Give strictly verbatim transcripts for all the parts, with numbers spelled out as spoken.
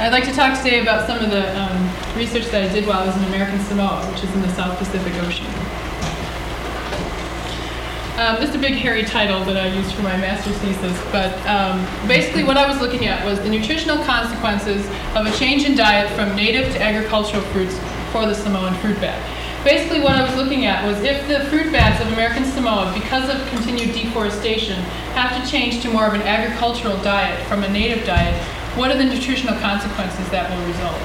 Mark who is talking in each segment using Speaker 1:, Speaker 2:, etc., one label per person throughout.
Speaker 1: I'd like to talk today about some of the um, research that I did while I was in American Samoa, which is in the South Pacific Ocean. Um, just a big hairy title that I used for my master's thesis, but um, basically what I was looking at was the nutritional consequences of a change in diet from native to agricultural fruits for the Samoan fruit bat. Basically what I was looking at was if the fruit bats of American Samoa, because of continued deforestation, have to change to more of an agricultural diet from a native diet, what are the nutritional consequences that will result?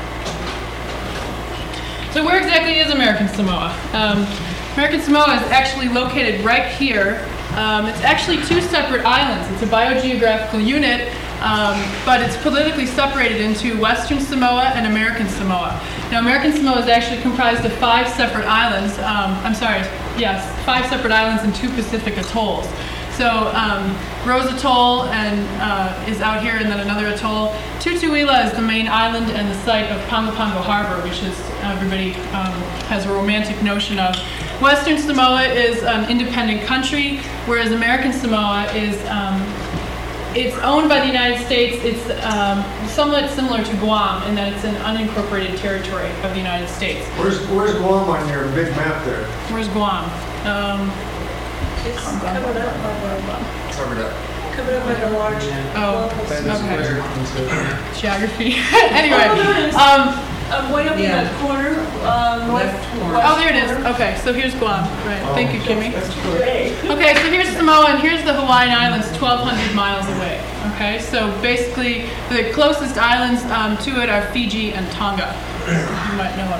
Speaker 1: So where exactly is American Samoa? Um, American Samoa is actually located right here. Um, it's actually two separate islands. It's a biogeographical unit, um, but it's politically separated into Western Samoa and American Samoa. Now, American Samoa is actually comprised of five separate islands. Um, I'm sorry, yes, five separate islands and two Pacific atolls. So um, Rose Atoll and uh, is out here, and then another atoll. Tutuila is the main island and the site of Pago Pago Harbor, which is everybody um, has a romantic notion of. Western Samoa is an independent country, whereas American Samoa is um, it's owned by the United States. It's um, somewhat similar to Guam in that it's an unincorporated territory of the United States.
Speaker 2: Where's Where's Guam on your big map there?
Speaker 1: Where's Guam? Um,
Speaker 3: It's covered up by the,
Speaker 2: Covered up.
Speaker 3: covered up by the large.
Speaker 1: Oh,
Speaker 3: okay.
Speaker 1: geography. Anyway, um,
Speaker 3: Um, way up
Speaker 4: Yeah.
Speaker 3: in that corner, uh, north.
Speaker 4: Left corner.
Speaker 1: oh, there it is. Okay, so here's Guam. Right. Thank you, Kimmy.
Speaker 3: That's great.
Speaker 1: Okay, so here's Samoa, and here's the Hawaiian Islands, twelve hundred miles away. Okay, so basically the closest islands um, to it are Fiji and Tonga, you might know of.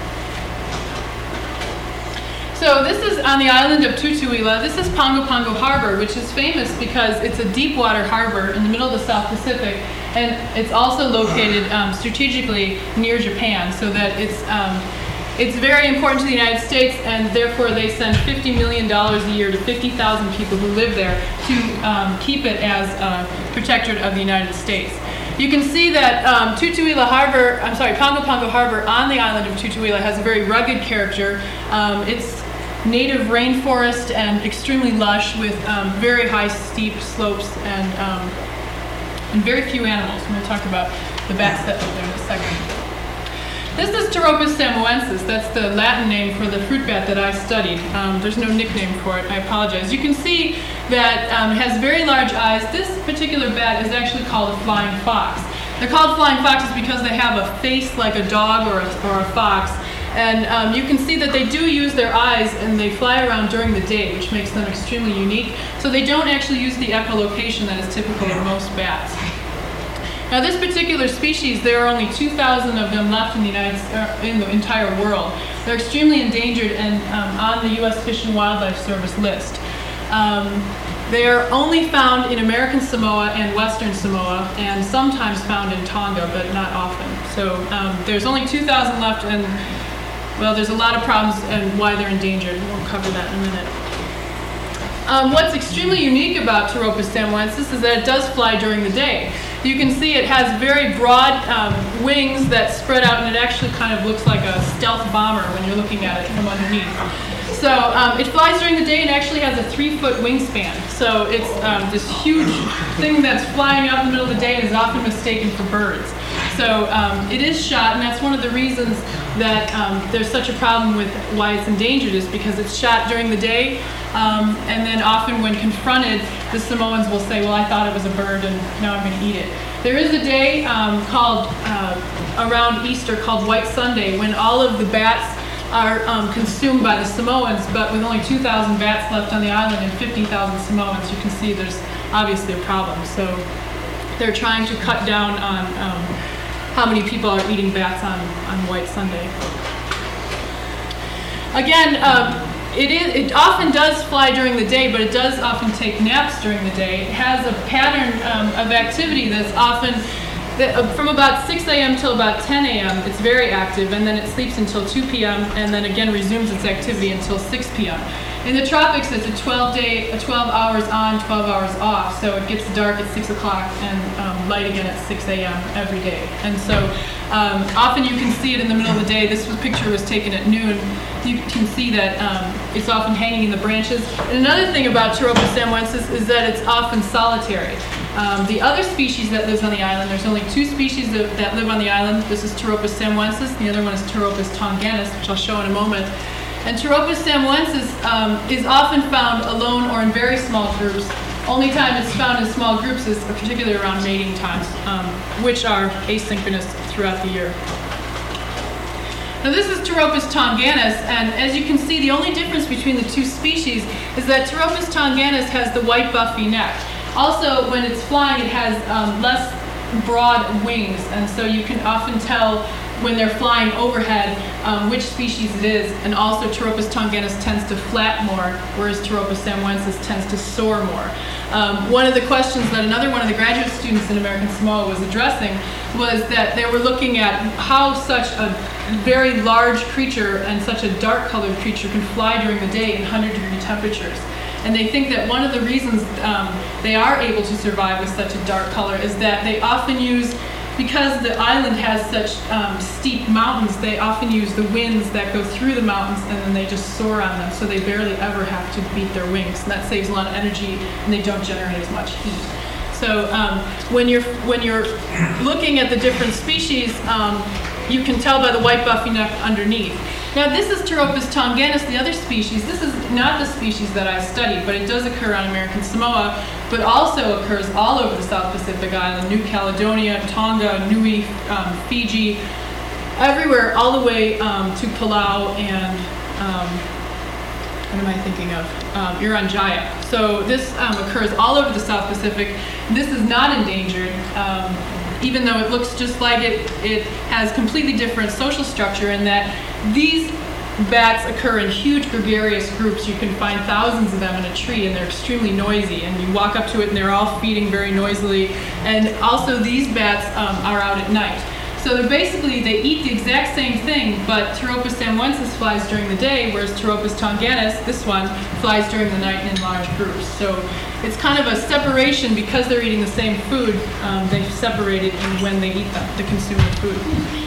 Speaker 1: So this is on the island of Tutuila. This is Pago Pago Harbor, which is famous because it's a deep water harbor in the middle of the South Pacific, and it's also located um, strategically near Japan, so that it's um, it's very important to the United States, and therefore they send fifty million dollars a year to fifty thousand people who live there to um, keep it as a protectorate of the United States. You can see that um, Tutuila Harbor, I'm sorry, Pago Pago Harbor on the island of Tutuila has a very rugged character. Um, it's native rainforest and extremely lush with um, very high steep slopes and, um, and very few animals. I'm going to talk about the bats that live there in a second. This is Pteropus samoensis. That's the Latin name for the fruit bat that I studied. Um, there's no nickname for it. I apologize. You can see that um, it has very large eyes. This particular bat is actually called a flying fox. They're called flying foxes because they have a face like a dog or a, or a fox. And um, you can see that they do use their eyes, and they fly around during the day, which makes them extremely unique. So they don't actually use the echolocation that is typical of most bats. Now, this particular species, there are only two thousand of them left in the United uh, in the entire world. They're extremely endangered and um, on the U S Fish and Wildlife Service list. Um, they are only found in American Samoa and Western Samoa, and sometimes found in Tonga, but not often. So um, there's only two thousand left, and well, there's a lot of problems and why they're endangered. We'll cover that in a minute. Um, what's extremely unique about Pteropus samoensis is that it does fly during the day. You can see it has very broad um, wings that spread out, and it actually kind of looks like a stealth bomber when you're looking at it from underneath. So um, it flies during the day and actually has a three-foot wingspan. So it's um, this huge thing that's flying out in the middle of the day and is often mistaken for birds. So um, it is shot, and that's one of the reasons that um, there's such a problem with why it's endangered, is because it's shot during the day, um, and then often when confronted, the Samoans will say, well, I thought it was a bird, and now I'm going to eat it. There is a day um, called, uh, around Easter, called White Sunday, when all of the bats are um, consumed by the Samoans, but with only two thousand bats left on the island and fifty thousand Samoans, you can see there's obviously a problem. So they're trying to cut down on um, how many people are eating bats on, on White Sunday. Again, um, it, is, it often does fly during the day, but it does often take naps during the day. It has a pattern um, of activity that's often, that, uh, from about six a.m. till about ten a.m., it's very active, and then it sleeps until two p.m., and then again resumes its activity until six p.m. In the tropics, it's a twelve day, twelve hours on, twelve hours off. So it gets dark at six o'clock and um, light again at six a.m. every day. And so um, often you can see it in the middle of the day. This was, picture was taken at noon. You can see that um, it's often hanging in the branches. And another thing about Pteropus samoensis is that it's often solitary. Um, the other species that lives on the island, there's only two species that, that live on the island. This is Pteropus samoensis, the other one is Pteropus tonganus, which I'll show in a moment. And Pteropus samoensis um, is often found alone or in very small groups. Only time it's found in small groups is particularly around mating times, um, which are asynchronous throughout the year. Now this is Pteropus tonganus, and as you can see, the only difference between the two species is that Pteropus tonganus has the white buffy neck. Also, when it's flying, it has um, less broad wings, and so you can often tell when they're flying overhead um, which species it is. And also, Pteropus tonganus tends to flap more, whereas Pteropus samoensis tends to soar more. Um, one of the questions that another one of the graduate students in American Samoa was addressing was that they were looking at how such a very large creature and such a dark-colored creature can fly during the day in one hundred degree temperatures. And they think that one of the reasons um, they are able to survive with such a dark color is that they often use, because the island has such um, steep mountains, they often use the winds that go through the mountains and then they just soar on them, so they barely ever have to beat their wings. And that saves a lot of energy and they don't generate as much heat. So um, when you're when you're looking at the different species, um, you can tell by the white buffy neck underneath. Now this is Pteropus tonganus, the other species. This is not the species that I studied, but it does occur on American Samoa, but also occurs all over the South Pacific Island, New Caledonia, Tonga, Niue, um, Fiji, everywhere, all the way um, to Palau and, um, what am I thinking of? Um, Irian So this um, occurs all over the South Pacific. This is not endangered. Um, even though it looks just like it, it has completely different social structure in that these bats occur in huge gregarious groups. You can find thousands of them in a tree, and they're extremely noisy, and you walk up to it and they're all feeding very noisily. And also these bats um, are out at night. So they're basically, they eat the exact same thing, but Pteropus samoensis flies during the day, whereas Pteropus tonganus, this one, flies during the night in large groups. So it's kind of a separation because they're eating the same food. Um, they've separated in when they eat them, the consume the food.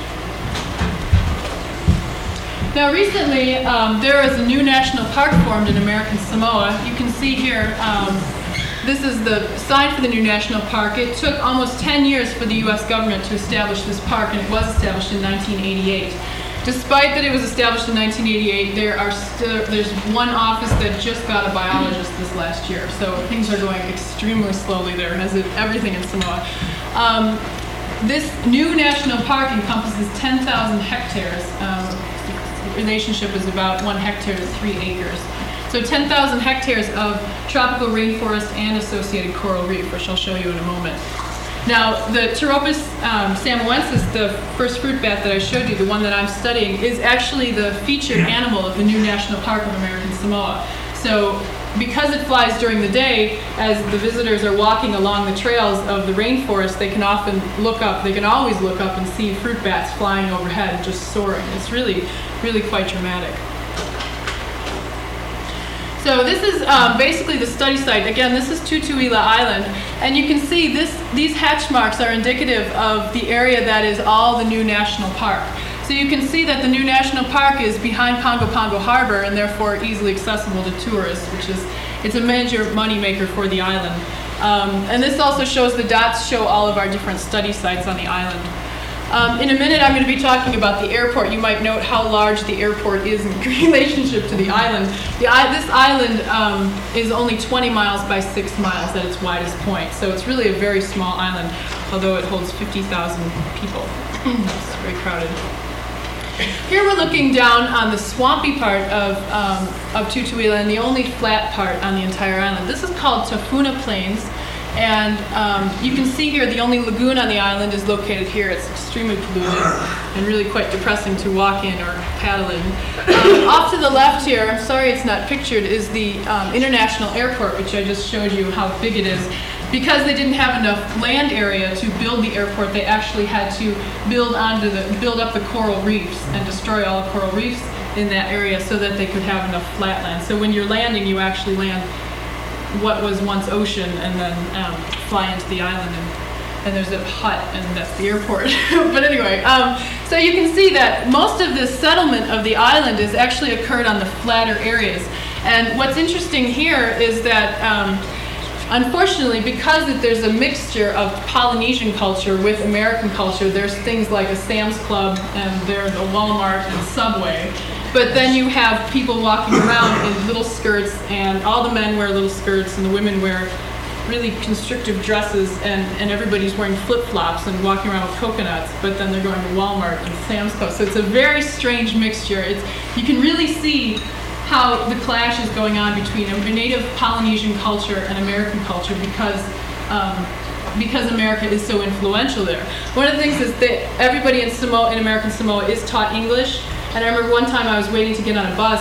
Speaker 1: Now recently, um, there is a new national park formed in American Samoa. You can see here, um, this is the sign for the new national park. It took almost ten years for the U S government to establish this park, and it was established in nineteen eighty-eight. Despite that it was established in nineteen eighty-eight, there are still, there's one office that just got a biologist this last year. So things are going extremely slowly there, as it, everything in Samoa. Um, this new national park encompasses ten thousand hectares. Um, the relationship is about one hectare to three acres. So ten thousand hectares of tropical rainforest and associated coral reef, which I'll show you in a moment. Now, the Pteropus um, samoensis, the first fruit bat that I showed you, the one that I'm studying, is actually the featured animal of the new National Park of American Samoa. So because it flies during the day, as the visitors are walking along the trails of the rainforest, they can often look up, they can always look up and see fruit bats flying overhead, just soaring. It's really, really quite dramatic. So this is um, basically the study site. Again, this is Tutuila Island, and you can see this, these hatch marks are indicative of the area that is all the new national park. So you can see that the new national park is behind Pago Pago Harbor and therefore easily accessible to tourists, which is, it's a major moneymaker for the island. Um, and this also shows, the dots show all of our different study sites on the island. Um, in a minute, I'm going to be talking about the airport. You might note how large the airport is in relationship to the island. The, this island um, is only twenty miles by six miles at its widest point, so it's really a very small island, although it holds fifty thousand people. It's very crowded. Here we're looking down on the swampy part of, um, of Tutuila and the only flat part on the entire island. This is called Tafuna Plains. And um, you can see here the only lagoon on the island is located here. It's extremely polluted and really quite depressing to walk in or paddle in. Um, off to the left here, I'm sorry it's not pictured, is the um, International Airport, which I just showed you how big it is. Because they didn't have enough land area to build the airport, they actually had to build onto the build up the coral reefs and destroy all the coral reefs in that area so that they could have enough flat land. So when you're landing, you actually land what was once ocean and then um, fly into the island, and, and there's a hut, and that's the airport. But anyway, um, so you can see that most of this settlement of the island has actually occurred on the flatter areas. And what's interesting here is that um, unfortunately, because it, there's a mixture of Polynesian culture with American culture, there's things like a Sam's Club and there's a Walmart and Subway. But then you have people walking around in little skirts, and all the men wear little skirts and the women wear really constrictive dresses, and, and everybody's wearing flip-flops and walking around with coconuts, but then they're going to Walmart and Sam's Club. So it's a very strange mixture. It's, you can really see how the clash is going on between a native Polynesian culture and American culture because um, because America is so influential there. One of the things is that everybody in Samoa, in American Samoa, is taught English. And I remember one time I was waiting to get on a bus,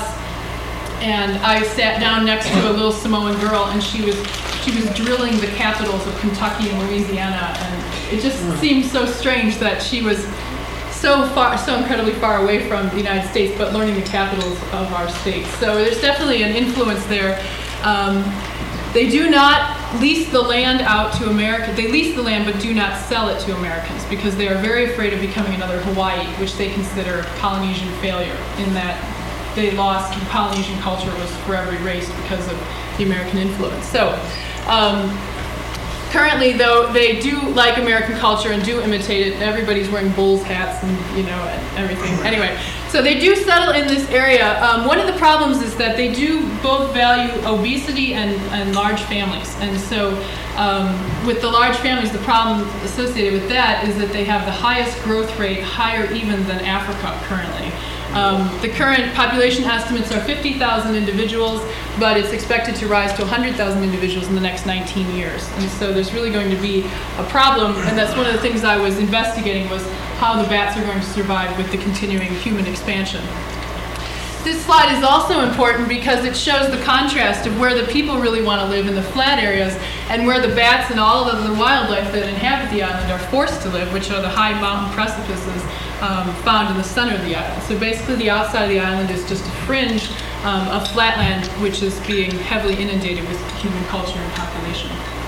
Speaker 1: and I sat down next to a little Samoan girl, and she was she was drilling the capitals of Kentucky and Louisiana, and it just seemed so strange that she was so far, so incredibly far away from the United States, but learning the capitals of our states. So there's definitely an influence there. Um, they do not lease the land out to America. They lease the land, but do not sell it to Americans because they are very afraid of becoming another Hawaii, which they consider a Polynesian failure in that they lost, the Polynesian culture was forever erased because of the American influence. So um, currently, though, they do like American culture and do imitate it. Everybody's wearing Bulls hats and, you know, and everything. Anyway, so they do settle in this area. Um, one of the problems is that they do both value obesity and, and large families. And so um, with the large families, the problem associated with that is that they have the highest growth rate, higher even than Africa currently. Um, the current population estimates are fifty thousand individuals, but it's expected to rise to one hundred thousand individuals in the next nineteen years. And so there's really going to be a problem, and that's one of the things I was investigating was how the bats are going to survive with the continuing human expansion. This slide is also important because it shows the contrast of where the people really want to live in the flat areas and where the bats and all of the wildlife that inhabit the island are forced to live, which are the high mountain precipices um, found in the center of the island. So basically the outside of the island is just a fringe um, of flatland which is being heavily inundated with human culture and population.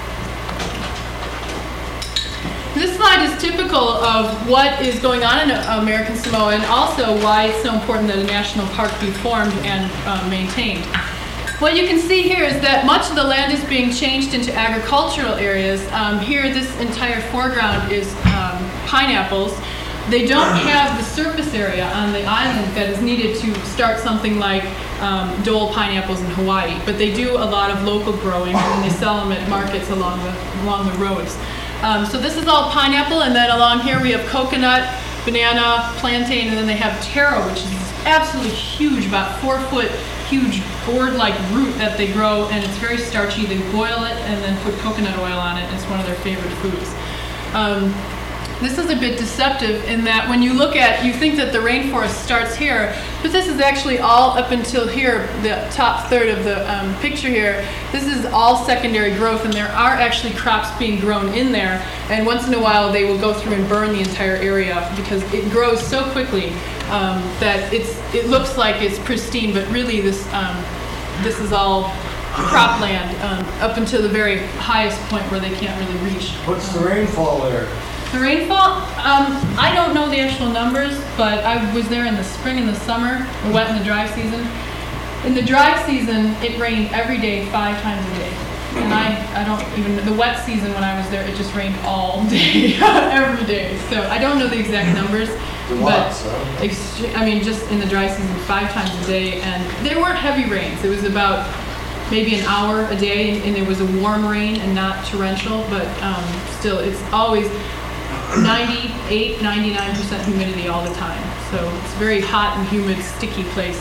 Speaker 1: This slide is typical of what is going on in American Samoa and also why it's so important that a national park be formed and uh, maintained. What you can see here is that much of the land is being changed into agricultural areas. Um, here, this entire foreground is um, pineapples. They don't have the surface area on the island that is needed to start something like um, Dole pineapples in Hawaii, but they do a lot of local growing and they sell them at markets along the, along the roads. Um, so this is all pineapple, and then along here we have coconut, banana, plantain, and then they have taro, which is absolutely huge, about four foot huge gourd-like root that they grow, and it's very starchy. They boil it and then put coconut oil on it. It's one of their favorite foods. Um, This is a bit deceptive in that when you look at, you think that the rainforest starts here, but this is actually all up until here, the top third of the um, picture here. This is all secondary growth, and there are actually crops being grown in there, and once in a while they will go through and burn the entire area because it grows so quickly um, that it's it looks like it's pristine, but really this um, this is all cropland um, up until the very highest point where they can't really reach.
Speaker 2: What's the rainfall there?
Speaker 1: The rainfall, um, I don't know the actual numbers, but I was there in the spring and the summer, the wet and the dry season. In the dry season, it rained every day, five times a day. And I, I don't even, the wet season when I was there, it just rained all day, every day. So I don't know the exact numbers, but extre- I mean, just in the dry season, five times a day. And there weren't heavy rains. It was about maybe an hour a day, and it was a warm rain and not torrential, but um, still, it's always ninety-eight, ninety-nine percent humidity all the time. So it's a very hot and humid, sticky place.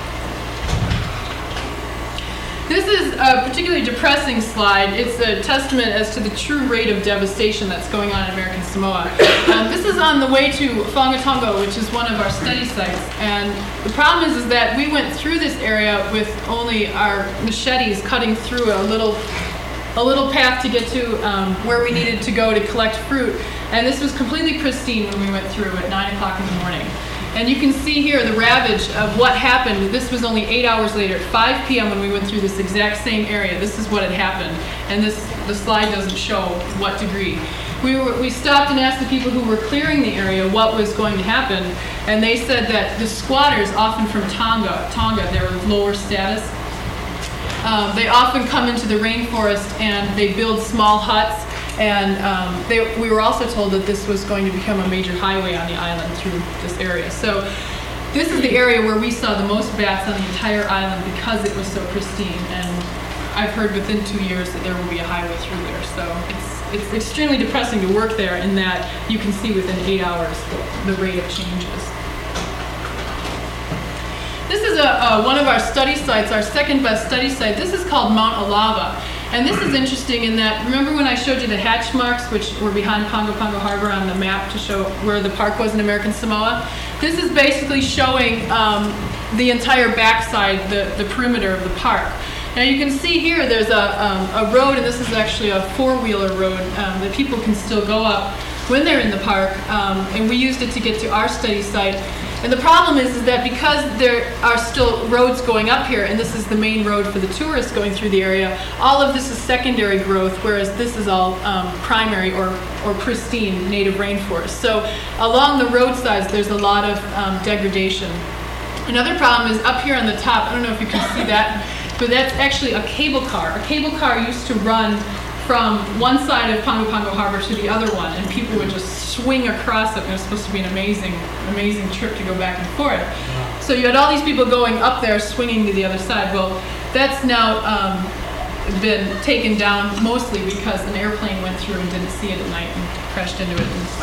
Speaker 1: This is a particularly depressing slide. It's a testament as to the true rate of devastation that's going on in American Samoa. Um, this is on the way to Whangatongo, which is one of our study sites. And the problem is, is that we went through this area with only our machetes cutting through a little a little path to get to um, where we needed to go to collect fruit. And this was completely pristine when we went through at nine o'clock in the morning. And you can see here the ravage of what happened. This was only eight hours later, at five p.m. when we went through this exact same area. This is what had happened. And this the slide doesn't show what degree. We, were, we stopped and asked the people who were clearing the area what was going to happen. And they said that the squatters, often from Tonga, Tonga, they were lower status, Um, they often come into the rainforest and they build small huts. And um, they, we were also told that this was going to become a major highway on the island through this area. So this is the area where we saw the most bats on the entire island because it was so pristine. And I've heard within two years that there will be a highway through there. So it's, it's extremely depressing to work there in that you can see within eight hours the, the rate of changes. This is a, uh, one of our study sites, our second best study site. This is called Mount Alava. And this is interesting in that, remember when I showed you the hatch marks, which were behind Pago Pago Harbor on the map to show where the park was in American Samoa? This is basically showing um, the entire backside, the, the perimeter of the park. Now you can see here there's a, um, a road, and this is actually a four-wheeler road um, that people can still go up when they're in the park. Um, and we used it to get to our study site. And the problem is, is that because there are still roads going up here, and this is the main road for the tourists going through the area, all of this is secondary growth, whereas this is all um, primary or, or pristine native rainforest. So along the roadsides, there's a lot of um, degradation. Another problem is up here on the top, I don't know if you can see that, but that's actually a cable car. A cable car used to run from one side of Pago Pago Harbor to the other one, and people would just swing across it. And it was supposed to be an amazing, amazing trip to go back and forth. Wow. So you had all these people going up there, swinging to the other side. Well, that's now um, been taken down mostly because an airplane went through and didn't see it at night and crashed into it,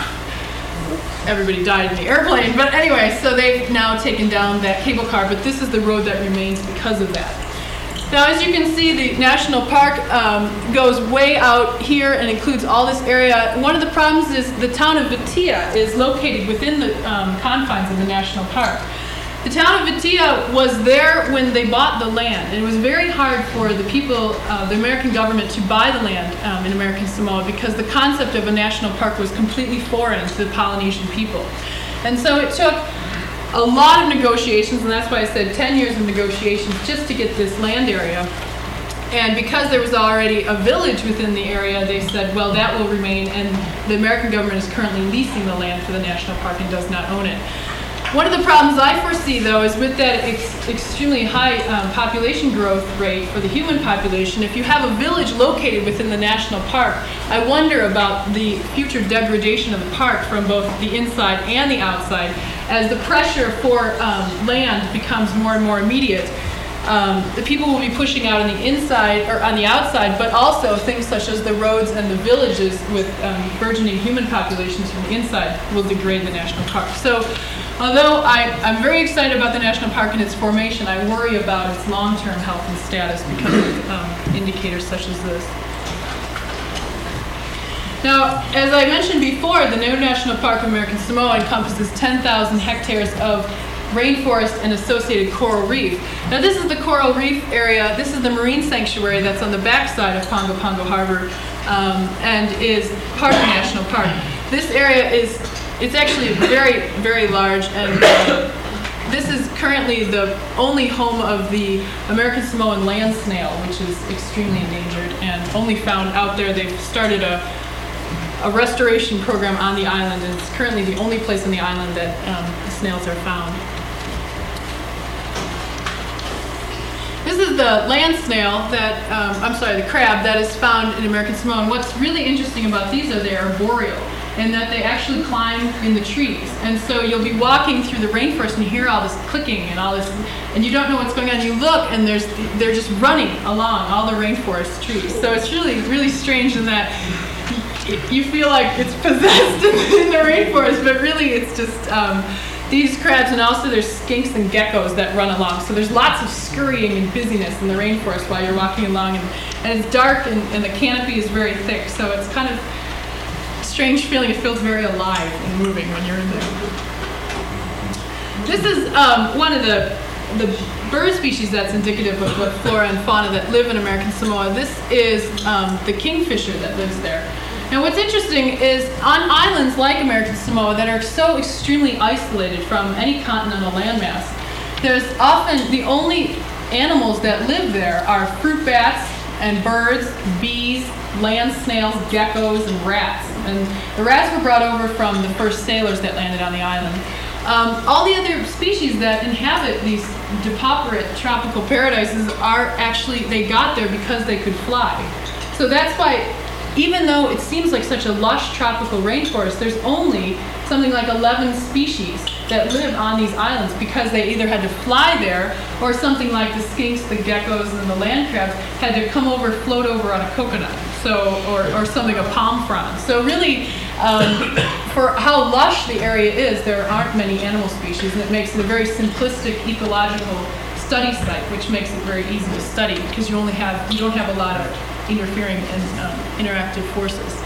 Speaker 1: and everybody died in the airplane. But anyway, so they've now taken down that cable car, but this is the road that remains because of that. Now, as you can see, the national park um, goes way out here and includes all this area. One of the problems is the town of Vitia is located within the um, confines of the national park. The town of Vitia was there when they bought the land, and it was very hard for the people, uh, the American government, to buy the land um, in American Samoa because the concept of a national park was completely foreign to the Polynesian people. And so it took a lot of negotiations, and that's why I said ten years of negotiations just to get this land area. And because there was already a village within the area, they said, well, that will remain, and the American government is currently leasing the land for the national park and does not own it. One of the problems I foresee, though, is with that ex extremely high um, population growth rate for the human population, if you have a village located within the national park, I wonder about the future degradation of the park from both the inside and the outside. As the pressure for um, land becomes more and more immediate, um, the people will be pushing out on the inside or on the outside, but also things such as the roads and the villages with um, burgeoning human populations from the inside will degrade the national park. So, although I, I'm very excited about the national park and its formation, I worry about its long-term health and status because of um, indicators such as this. Now, as I mentioned before, the new National Park of American Samoa encompasses ten thousand hectares of rainforest and associated coral reef. Now, this is the coral reef area. This is the marine sanctuary that's on the backside of Pago Pago Harbor um, and is part of the national park. This area is, it's actually very, very large, and uh, this is currently the only home of the American Samoan land snail, which is extremely endangered and only found out there. They've started a a restoration program on the island, and it's currently the only place on the island that um, the snails are found. This is the land snail that, um, I'm sorry, the crab that is found in American Samoa. And what's really interesting about these are they are arboreal, in that they actually climb in the trees. And so you'll be walking through the rainforest and you hear all this clicking and all this, and you don't know what's going on. You look and there's, they're just running along all the rainforest trees. So it's really, really strange in that you feel like it's possessed in the rainforest, but really it's just um, these crabs, and also there's skinks and geckos that run along. So there's lots of scurrying and busyness in the rainforest while you're walking along, and, and it's dark and, and the canopy is very thick, so it's kind of a strange feeling. It feels very alive and moving when you're in there. This is um, one of the the bird species that's indicative of what flora and fauna that live in American Samoa. This is um, the kingfisher that lives there. Now, what's interesting is on islands like American Samoa that are so extremely isolated from any continental landmass, there's often the only animals that live there are fruit bats and birds, bees, land snails, geckos, and rats. And the rats were brought over from the first sailors that landed on the island. Um, all the other species that inhabit these depauperate tropical paradises are actually, they got there because they could fly. So that's why, even though it seems like such a lush tropical rainforest, there's only something like eleven species that live on these islands because they either had to fly there or something like the skinks, the geckos, and the land crabs had to come over, float over on a coconut, so or, or something, a palm frond. So really, um, for how lush the area is, there aren't many animal species, and it makes it a very simplistic ecological study site, which makes it very easy to study because you only have you don't have a lot of interfering and um, interactive forces.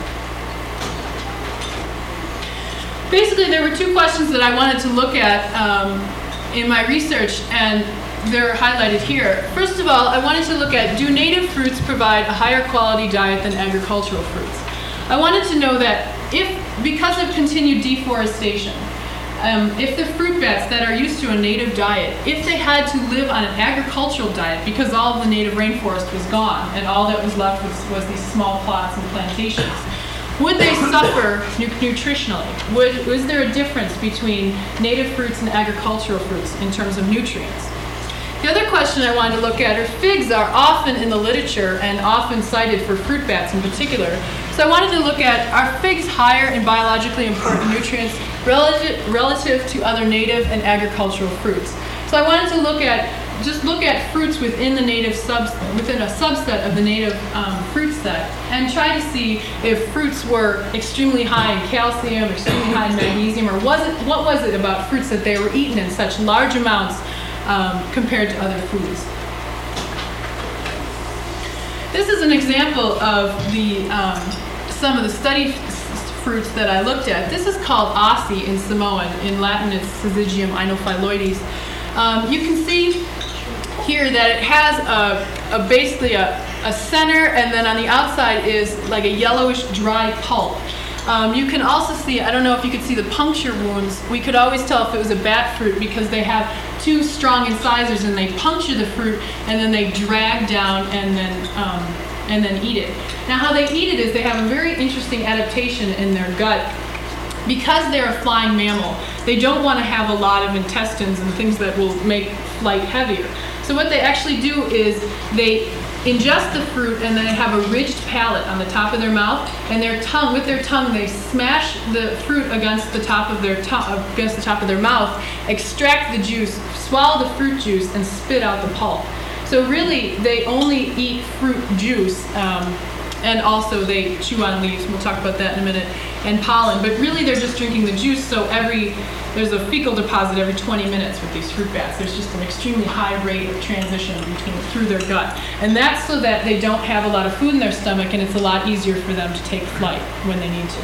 Speaker 1: Basically, there were two questions that I wanted to look at um, in my research, and they're highlighted here. First of all, I wanted to look at, do native fruits provide a higher quality diet than agricultural fruits? I wanted to know that if, because of continued deforestation, um, if the fruit bats that are used to a native diet, if they had to live on an agricultural diet because all of the native rainforest was gone and all that was left was, was these small plots and plantations, would they suffer nu- nutritionally? Would, was there a difference between native fruits and agricultural fruits in terms of nutrients? The other question I wanted to look at are figs are often in the literature and often cited for fruit bats in particular. So I wanted to look at, are figs higher in biologically important nutrients relative, relative to other native and agricultural fruits? So I wanted to look at, just look at fruits within the native subs, within a subset of the native um, fruit set and try to see if fruits were extremely high in calcium, extremely high in magnesium, or was it, what was it about fruits that they were eaten in such large amounts Um, compared to other foods. This is an example of the um, some of the study f- fruits that I looked at. This is called Aussie in Samoan. In Latin, it's Syzygium inophyloides. Um, you can see here that it has a, a basically a, a center, and then on the outside is like a yellowish dry pulp. Um, you can also see, I don't know if you could see the puncture wounds. We could always tell if it was a bat fruit because they have two strong incisors and they puncture the fruit and then they drag down and then um, and then eat it. Now how they eat it is they have a very interesting adaptation in their gut. Because they're a flying mammal, they don't want to have a lot of intestines and things that will make flight heavier. So what they actually do is they ingest the fruit and then they have a ridged palate on the top of their mouth, and their tongue, with their tongue, they smash the fruit against the top of their tongue, against the top of their mouth, extract the juice, swallow the fruit juice, and spit out the pulp. So really, they only eat fruit juice, um, and also they chew on leaves. We'll talk about that in a minute, and pollen. But really, they're just drinking the juice. So every there's a fecal deposit every twenty minutes with these fruit bats. There's just an extremely high rate of transition between through their gut, and that's so that they don't have a lot of food in their stomach, and it's a lot easier for them to take flight when they need to.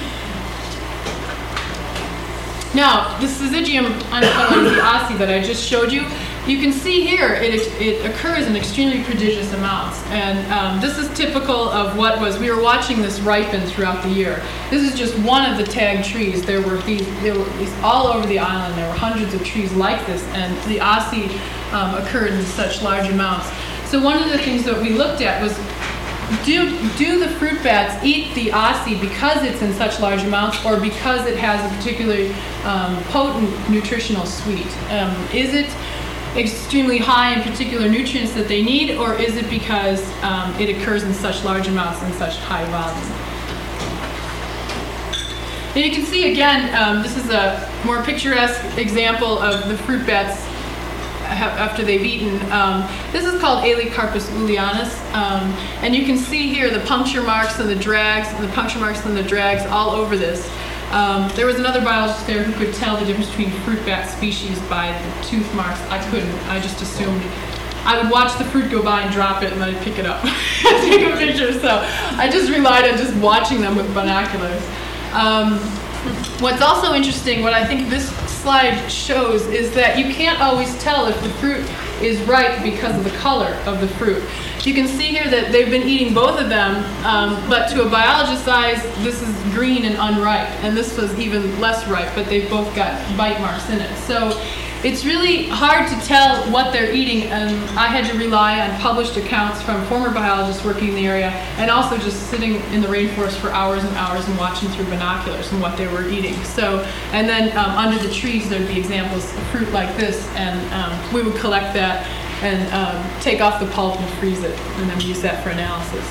Speaker 1: Now, the Syzygium inophyloides, the Aussie that I just showed you, you can see here it, it occurs in extremely prodigious amounts. And um, this is typical of what was, we were watching this ripen throughout the year. This is just one of the tagged trees. There were these, there were these all over the island. There were hundreds of trees like this, and the Aussie um, occurred in such large amounts. So one of the things that we looked at was, Do, do the fruit bats eat the Aussie because it's in such large amounts or because it has a particularly um, potent nutritional sweet? Um, is it extremely high in particular nutrients that they need, or is it because um, it occurs in such large amounts and such high volume? And you can see again, um, this is a more picturesque example of the fruit bats after they've eaten. Um, this is called Aelucarpus ulianus, um, and you can see here the puncture marks and the drags, and the puncture marks and the drags all over this. Um, there was another biologist there who could tell the difference between fruit bat species by the tooth marks. I couldn't. I just assumed. I would watch the fruit go by and drop it, and then I'd pick it up and take a picture. So I just relied on just watching them with binoculars. Um, what's also interesting, what I think this slide shows, is that you can't always tell if the fruit is ripe because of the color of the fruit. You can see here that they've been eating both of them, um, but to a biologist's eyes, this is green and unripe, and this was even less ripe, but they've both got bite marks in it. So it's really hard to tell what they're eating, and I had to rely on published accounts from former biologists working in the area, and also just sitting in the rainforest for hours and hours and watching through binoculars and what they were eating. So, and then um, under the trees there'd be examples of fruit like this, and um, we would collect that and um, take off the pulp and freeze it, and then use that for analysis.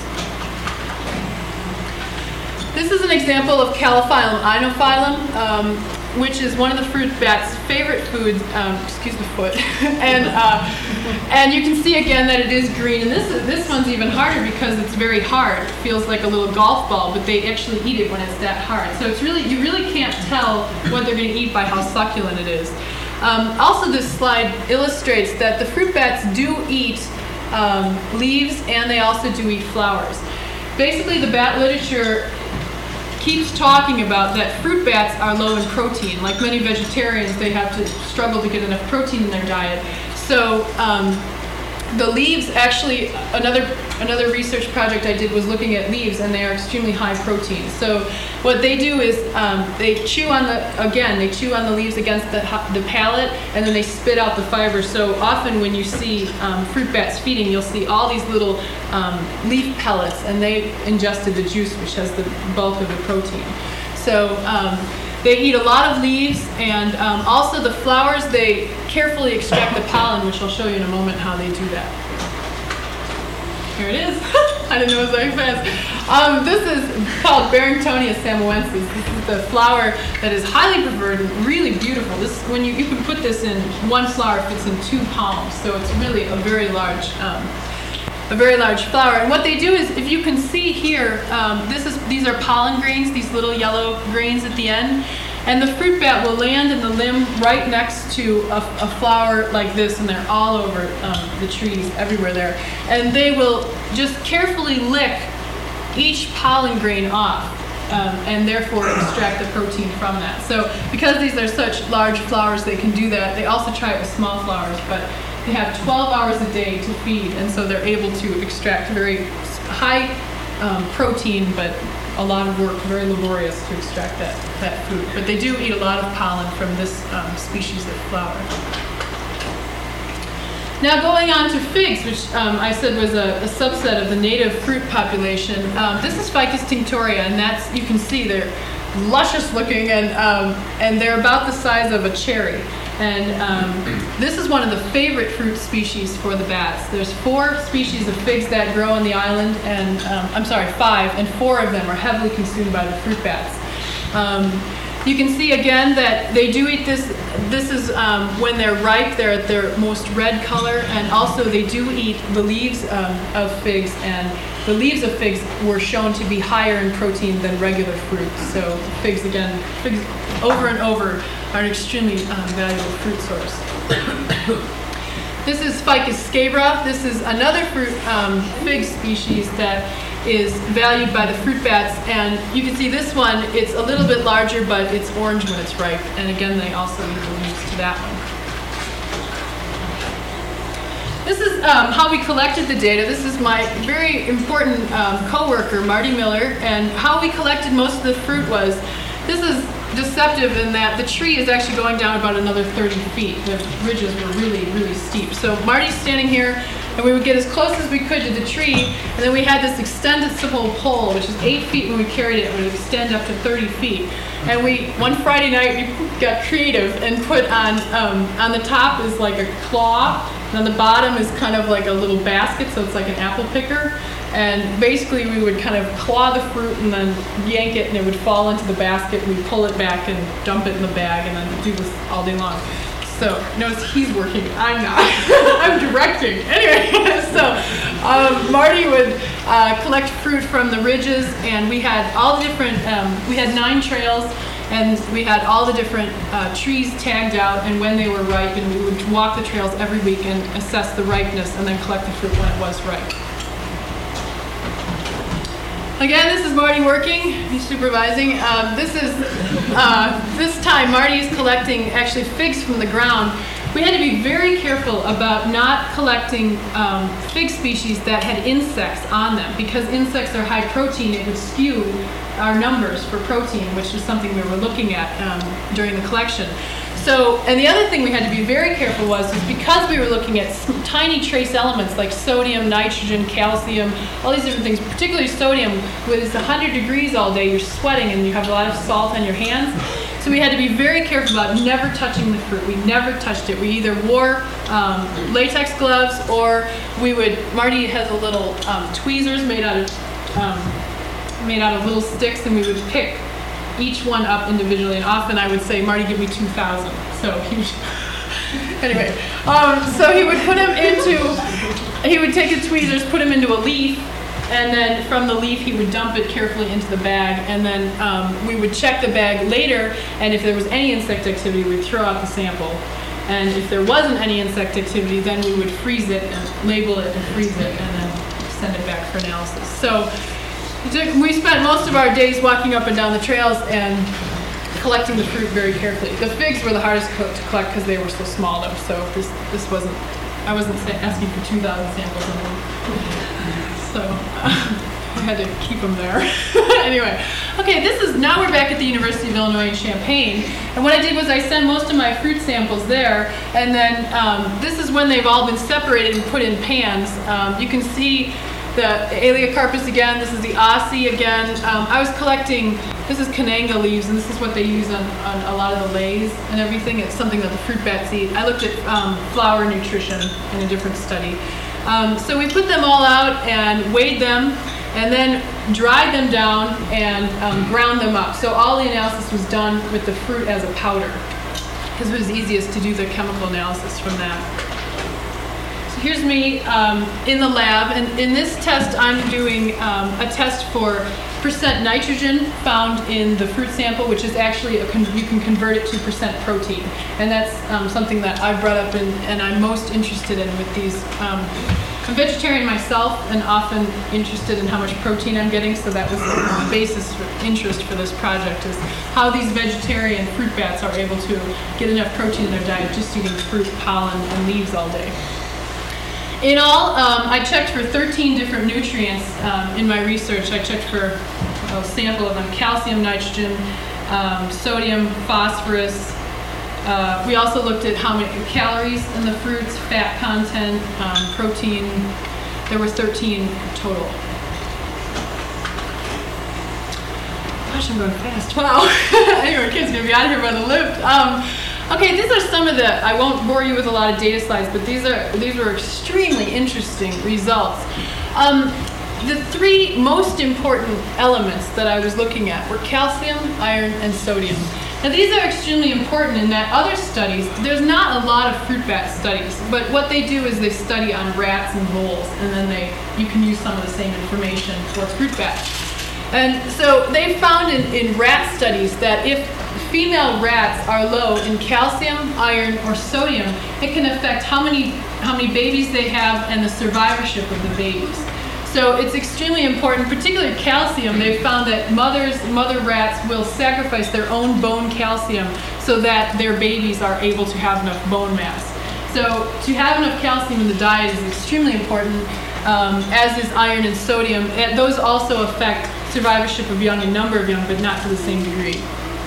Speaker 1: This is an example of Calophyllum inophyllum, um, which is one of the fruit bat's favorite foods. Um, excuse the foot, and uh, and you can see again that it is green. And this is, this one's even harder because it's very hard. It feels like a little golf ball, but they actually eat it when it's that hard. So it's really you really can't tell what they're going to eat by how succulent it is. Um, also, this slide illustrates that the fruit bats do eat um, leaves, and they also do eat flowers. Basically, the bat literature keeps talking about that fruit bats are low in protein. Like many vegetarians, they have to struggle to get enough protein in their diet. So um, the leaves, actually, another another research project I did was looking at leaves, and they are extremely high protein. So what they do is um, they chew on the, again, they chew on the leaves against the, the palate, and then they spit out the fiber. So often when you see um, fruit bats feeding, you'll see all these little um, leaf pellets, and they ingested the juice, which has the bulk of the protein. So um, they eat a lot of leaves, and um, also the flowers, they carefully extract the pollen, which I'll show you in a moment how they do that. Here it is. I didn't know it was very fast. Um, this is called Barringtonia samoensis. This is the flower that is highly preferred and really beautiful. This, when you, you can put this in one flower, fits in two palms, so it's really a very large, um, a very large flower. And what they do is, if you can see here, um, this is these are pollen grains, these little yellow grains at the end. And the fruit bat will land in the limb right next to a, a flower like this, and they're all over um, the trees, everywhere there. And they will just carefully lick each pollen grain off, um, and therefore extract the protein from that. So because these are such large flowers, they can do that. They also try it with small flowers, but they have twelve hours a day to feed, and so they're able to extract very high um, protein, but a lot of work, very laborious to extract that, that food. But they do eat a lot of pollen from this um, species of flower. Now going on to figs, which um, I said was a, a subset of the native fruit population. Um, this is Ficus tinctoria, and that's, you can see they're luscious looking, and, um, and they're about the size of a cherry. And um, this is one of the favorite fruit species for the bats. There's four species of figs that grow on the island, and um, I'm sorry, five, and four of them are heavily consumed by the fruit bats. Um, you can see again that they do eat this. This is um, when they're ripe, they're at their most red color, and also they do eat the leaves um, of figs, and the leaves of figs were shown to be higher in protein than regular fruit. So figs, again, figs over and over are an extremely um, valuable fruit source. This is Ficus scabra. This is another fruit um, fig species that is valued by the fruit bats, and you can see this one, it's a little bit larger, but it's orange when it's ripe, and again they also eat the leaves to that one. This is um, how we collected the data. This is my very important um, co-worker, Marty Miller, and how we collected most of the fruit was, this is deceptive in that the tree is actually going down about another thirty feet. The ridges were really, really steep. So Marty's standing here, and we would get as close as we could to the tree, and then we had this extendable pole, which is eight feet when we carried it. It would extend up to thirty feet. And we, one Friday night, we got creative and put on, um, on the top is like a claw, and on the bottom is kind of like a little basket, so it's like an apple picker. And basically we would kind of claw the fruit and then yank it, and it would fall into the basket, and we'd pull it back and dump it in the bag, and then do this all day long. So notice he's working, I'm not. I'm directing. Anyway, so um, Marty would uh, collect fruit from the ridges, and we had all the different, um, we had nine trails, and we had all the different uh, trees tagged out and when they were ripe, and we would walk the trails every week and assess the ripeness and then collect the fruit when it was ripe. Again, this is Marty working, he's supervising. Um, this is, uh, this time Marty is collecting actually figs from the ground. We had to be very careful about not collecting um, fig species that had insects on them, because insects are high protein. It would skew our numbers for protein, which is something we were looking at um, during the collection. So, and the other thing we had to be very careful was, is because we were looking at s- tiny trace elements like sodium, nitrogen, calcium, all these different things, particularly sodium, when it's one hundred degrees all day, you're sweating and you have a lot of salt on your hands. So we had to be very careful about never touching the fruit. We never touched it. We either wore um, latex gloves, or we would, Marty has a little um, tweezers made out of, um, made out of little sticks, and we would pick each one up individually, and often I would say, Marty, give me two thousand. So he would, anyway, um, so he would put them into, he would take the tweezers, put them into a leaf, and then from the leaf he would dump it carefully into the bag, and then um, we would check the bag later, and if there was any insect activity, we'd throw out the sample. And if there wasn't any insect activity, then we would freeze it and label it and freeze it, and then send it back for analysis. So we spent most of our days walking up and down the trails and collecting the fruit very carefully. The figs were the hardest co- to collect because they were so small, though. So this this wasn't, I wasn't sa- asking for two thousand samples in them. So uh, I had to keep them there. Anyway, okay, this is, now we're back at the University of Illinois in Champaign. And what I did was I sent most of my fruit samples there. And then um, this is when they've all been separated and put in pans. Um, you can see the Elaeocarpus again, this is the Aussie again. Um, I was collecting, this is Cananga leaves, and this is what they use on, on a lot of the leis and everything. It's something that the fruit bats eat. I looked at um, flower nutrition in a different study. Um, so we put them all out and weighed them, and then dried them down and um, ground them up. So all the analysis was done with the fruit as a powder, because it was easiest to do the chemical analysis from that. Here's me um, in the lab, and in this test I'm doing um, a test for percent nitrogen found in the fruit sample, which is actually, a con- you can convert it to percent protein. And that's um, something that I've brought up in, and I'm most interested in with these. Um, I'm vegetarian myself and often interested in how much protein I'm getting, so that was the basis for interest for this project, is how these vegetarian fruit bats are able to get enough protein in their diet just eating fruit, pollen, and leaves all day. In all, um, I checked for thirteen different nutrients um, in my research. I checked for a sample of them: calcium, nitrogen, um, sodium, phosphorus. Uh, we also looked at how many calories in the fruits, fat content, um, protein. There were thirteen total. Gosh, I'm going fast. Wow. Anyway, kids gonna be out of here by the lift. Um, Okay, these are some of the, I won't bore you with a lot of data slides, but these are these were extremely interesting results. Um, the three most important elements that I was looking at were calcium, iron, and sodium. Now these are extremely important in that other studies, there's not a lot of fruit bat studies, but what they do is they study on rats and voles, and then they you can use some of the same information for fruit bats. And so they found in, in rat studies that if female rats are low in calcium, iron, or sodium, it can affect how many how many babies they have and the survivorship of the babies. So it's extremely important, particularly calcium. They've found that mothers, mother rats will sacrifice their own bone calcium so that their babies are able to have enough bone mass. So to have enough calcium in the diet is extremely important, um, as is iron and sodium. And those also affect survivorship of young and number of young, but not to the same degree.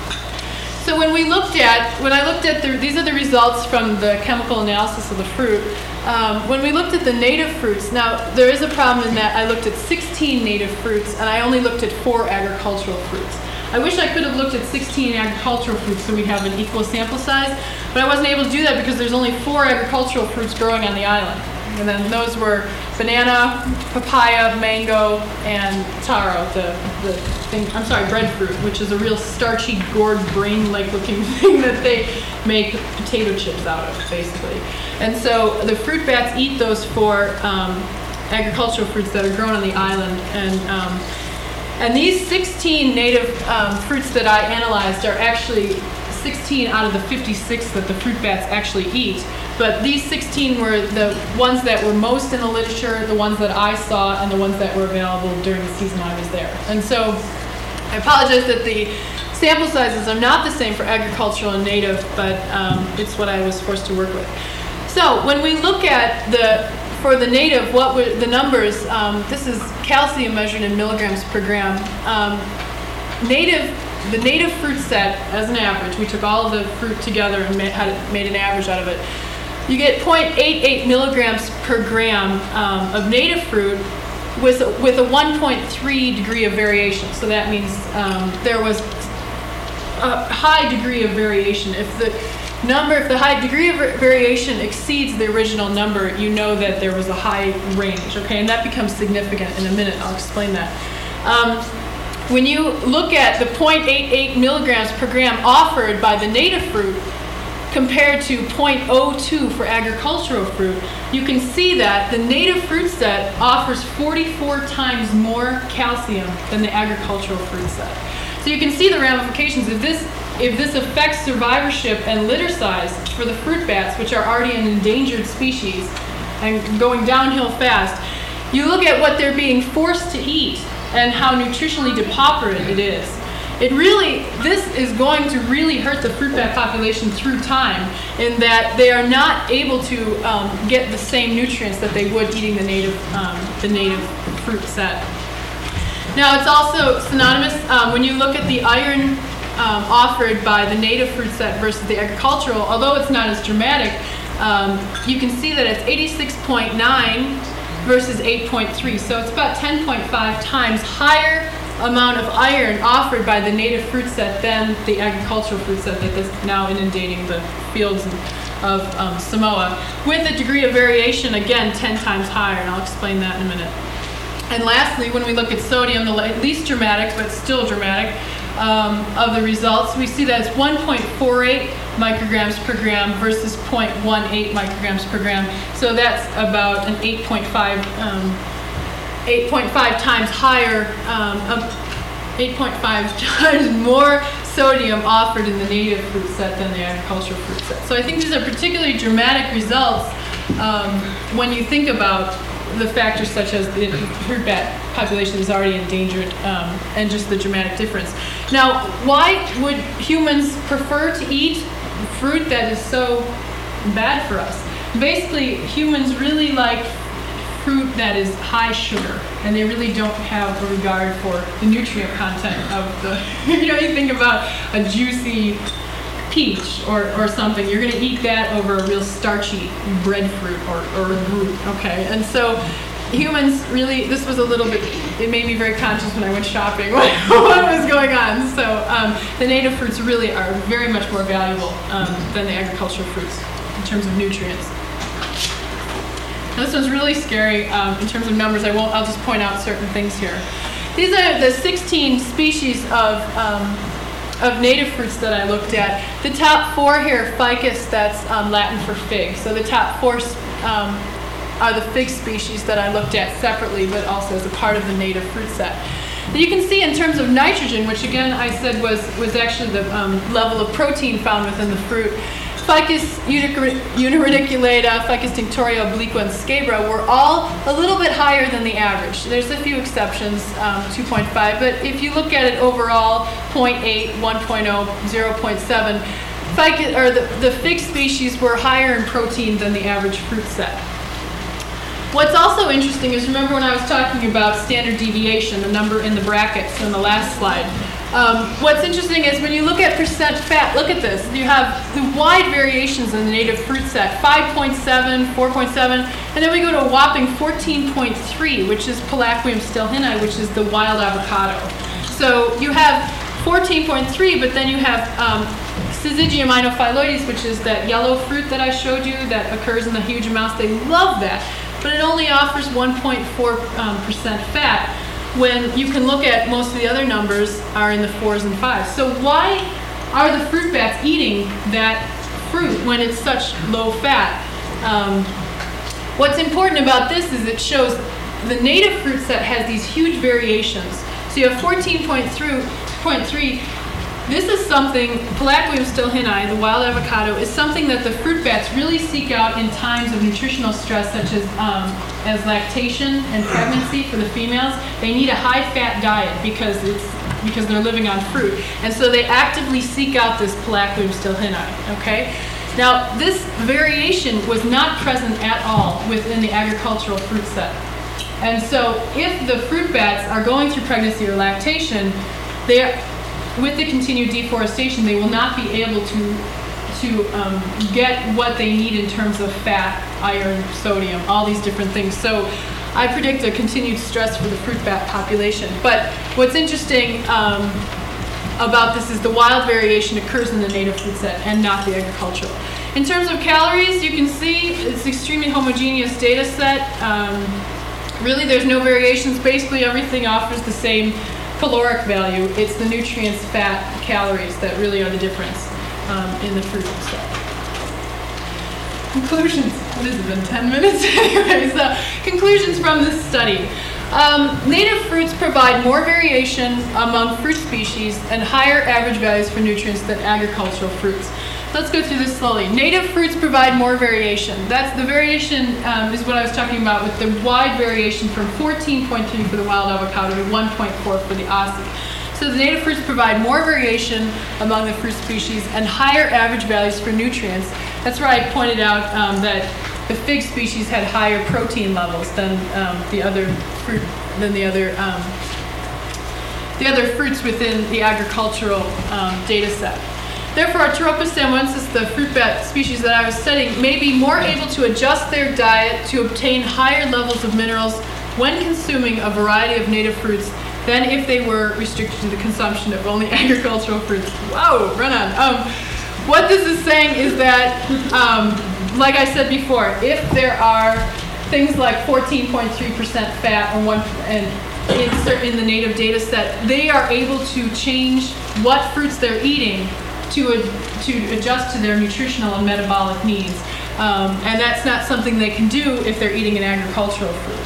Speaker 1: So when we looked at, when I looked at the, these are the results from the chemical analysis of the fruit. Um, when we looked at the native fruits, now there is a problem in that I looked at sixteen native fruits and I only looked at four agricultural fruits. I wish I could have looked at sixteen agricultural fruits so we'd have an equal sample size, but I wasn't able to do that because there's only four agricultural fruits growing on the island. And then those were banana, papaya, mango, and taro, the, the thing, I'm sorry, breadfruit, which is a real starchy, gourd, brain-like looking thing that they make potato chips out of, basically. And so the fruit bats eat those four um, agricultural fruits that are grown on the island. And um, and these sixteen native um, fruits that I analyzed are actually sixteen out of the fifty-six that the fruit bats actually eat. But these sixteen were the ones that were most in the literature, the ones that I saw, and the ones that were available during the season I was there. And so I apologize that the sample sizes are not the same for agricultural and native, but um, it's what I was forced to work with. So when we look at the, for the native, what were the numbers, um, this is calcium measured in milligrams per gram. Um, native the native fruit set, as an average, we took all of the fruit together and made, had, made an average out of it. You get zero point eight eight milligrams per gram um, of native fruit with, with a one point three degree of variation. So that means um, there was a high degree of variation. If the number, if the high degree of variation exceeds the original number, you know that there was a high range, okay? And that becomes significant in a minute. I'll explain that. Um, when you look at the zero point eight eight milligrams per gram offered by the native fruit compared to zero point zero two for agricultural fruit, you can see that the native fruit set offers forty-four times more calcium than the agricultural fruit set. So you can see the ramifications. If this, if this affects survivorship and litter size for the fruit bats, which are already an endangered species and going downhill fast, you look at what they're being forced to eat and how nutritionally depauperate it is. It really, this is going to really hurt the fruit bat population through time, in that they are not able to um, get the same nutrients that they would eating the native, um, the native fruit set. Now, it's also synonymous um, when you look at the iron um, offered by the native fruit set versus the agricultural. Although it's not as dramatic, um, you can see that it's eighty-six point nine versus eight point three. So it's about ten point five times higher amount of iron offered by the native fruit set than the agricultural fruit set that is now inundating the fields of um, Samoa, with a degree of variation, again, ten times higher, and I'll explain that in a minute. And lastly, when we look at sodium, the least dramatic, but still dramatic, um, of the results, we see that it's one point four eight micrograms per gram versus zero point one eight micrograms per gram. So that's about an eight point five um, eight point five times higher, um, eight point five times more sodium offered in the native fruit set than the agricultural fruit set. So I think these are particularly dramatic results um, when you think about the factors such as the fruit bat population is already endangered um, and just the dramatic difference. Now, why would humans prefer to eat fruit that is so bad for us? Basically, humans really like fruit that is high sugar, and they really don't have a regard for the nutrient content of the, you know, you think about a juicy peach or, or something, you're going to eat that over a real starchy breadfruit or, or a root, okay? And so humans really, this was a little bit, it made me very conscious when I went shopping what, what was going on. So um, the native fruits really are very much more valuable um, than the agricultural fruits in terms of nutrients. Now, this one's really scary um, in terms of numbers. I won't, I'll just point out certain things here. These are the sixteen species of um, of native fruits that I looked at. The top four here, ficus, that's um, Latin for fig. So the top four um, are the fig species that I looked at separately, but also as a part of the native fruit set. And you can see in terms of nitrogen, which again I said was, was actually the um, level of protein found within the fruit, Ficus unireticulata, Ficus tinctoria, obliqua, and scabra were all a little bit higher than the average. There's a few exceptions, um, two point five, but if you look at it overall, zero point eight, one point zero, zero point seven, Ficus, or the, the fig species were higher in protein than the average fruit set. What's also interesting is, remember when I was talking about standard deviation, the number in the brackets in the last slide. Um, what's interesting is when you look at percent fat, look at this. You have the wide variations in the native fruit set, five point seven, four point seven, and then we go to a whopping fourteen point three, which is Palaquium stelhini, which is the wild avocado. So you have fourteen point three, but then you have um, Syzygium inophyloides, which is that yellow fruit that I showed you that occurs in the huge amounts. They love that, but it only offers one point four percent um, fat, when you can look at most of the other numbers are in the fours and fives. So why are the fruit bats eating that fruit when it's such low fat? Um, what's important about this is it shows the native fruit set has these huge variations. So you have fourteen point three. This is something, Palaquium stelhini, the wild avocado, is something that the fruit bats really seek out in times of nutritional stress, such as um, as lactation and pregnancy for the females. They need a high-fat diet because it's because they're living on fruit, and so they actively seek out this Palaquium stelhini. Okay. Now, this variation was not present at all within the agricultural fruit set, and so if the fruit bats are going through pregnancy or lactation, they are with the continued deforestation, they will not be able to to um, get what they need in terms of fat, iron, sodium, all these different things. So I predict a continued stress for the fruit bat population. But what's interesting um, about this is the wild variation occurs in the native fruit set and not the agricultural. In terms of calories, you can see it's extremely homogeneous data set. Um, really, there's no variations. Basically, everything offers the same caloric value. It's the nutrients, fat, calories that really are the difference um, in the fruit set. Conclusions. What has it been, ten minutes? Anyway, so conclusions from this study. Um, native fruits provide more variation among fruit species and higher average values for nutrients than agricultural fruits. Let's go through this slowly. Native fruits provide more variation. That's the variation um, is what I was talking about with the wide variation from fourteen point three for the wild avocado to one point four for the Aussie. So the native fruits provide more variation among the fruit species and higher average values for nutrients. That's where I pointed out um, that the fig species had higher protein levels than um, the other fruit than the other um, the other fruits within the agricultural um, data set. Therefore, Pteropus samoensis, the fruit bat species that I was studying, may be more able to adjust their diet to obtain higher levels of minerals when consuming a variety of native fruits than if they were restricted to the consumption of only agricultural fruits. Wow, run on. Um, what this is saying is that, um, like I said before, if there are things like fourteen point three percent fat and one and in, certain, in the native data set, they are able to change what fruits they're eating to ad, to adjust to their nutritional and metabolic needs, um, and that's not something they can do if they're eating an agricultural fruit.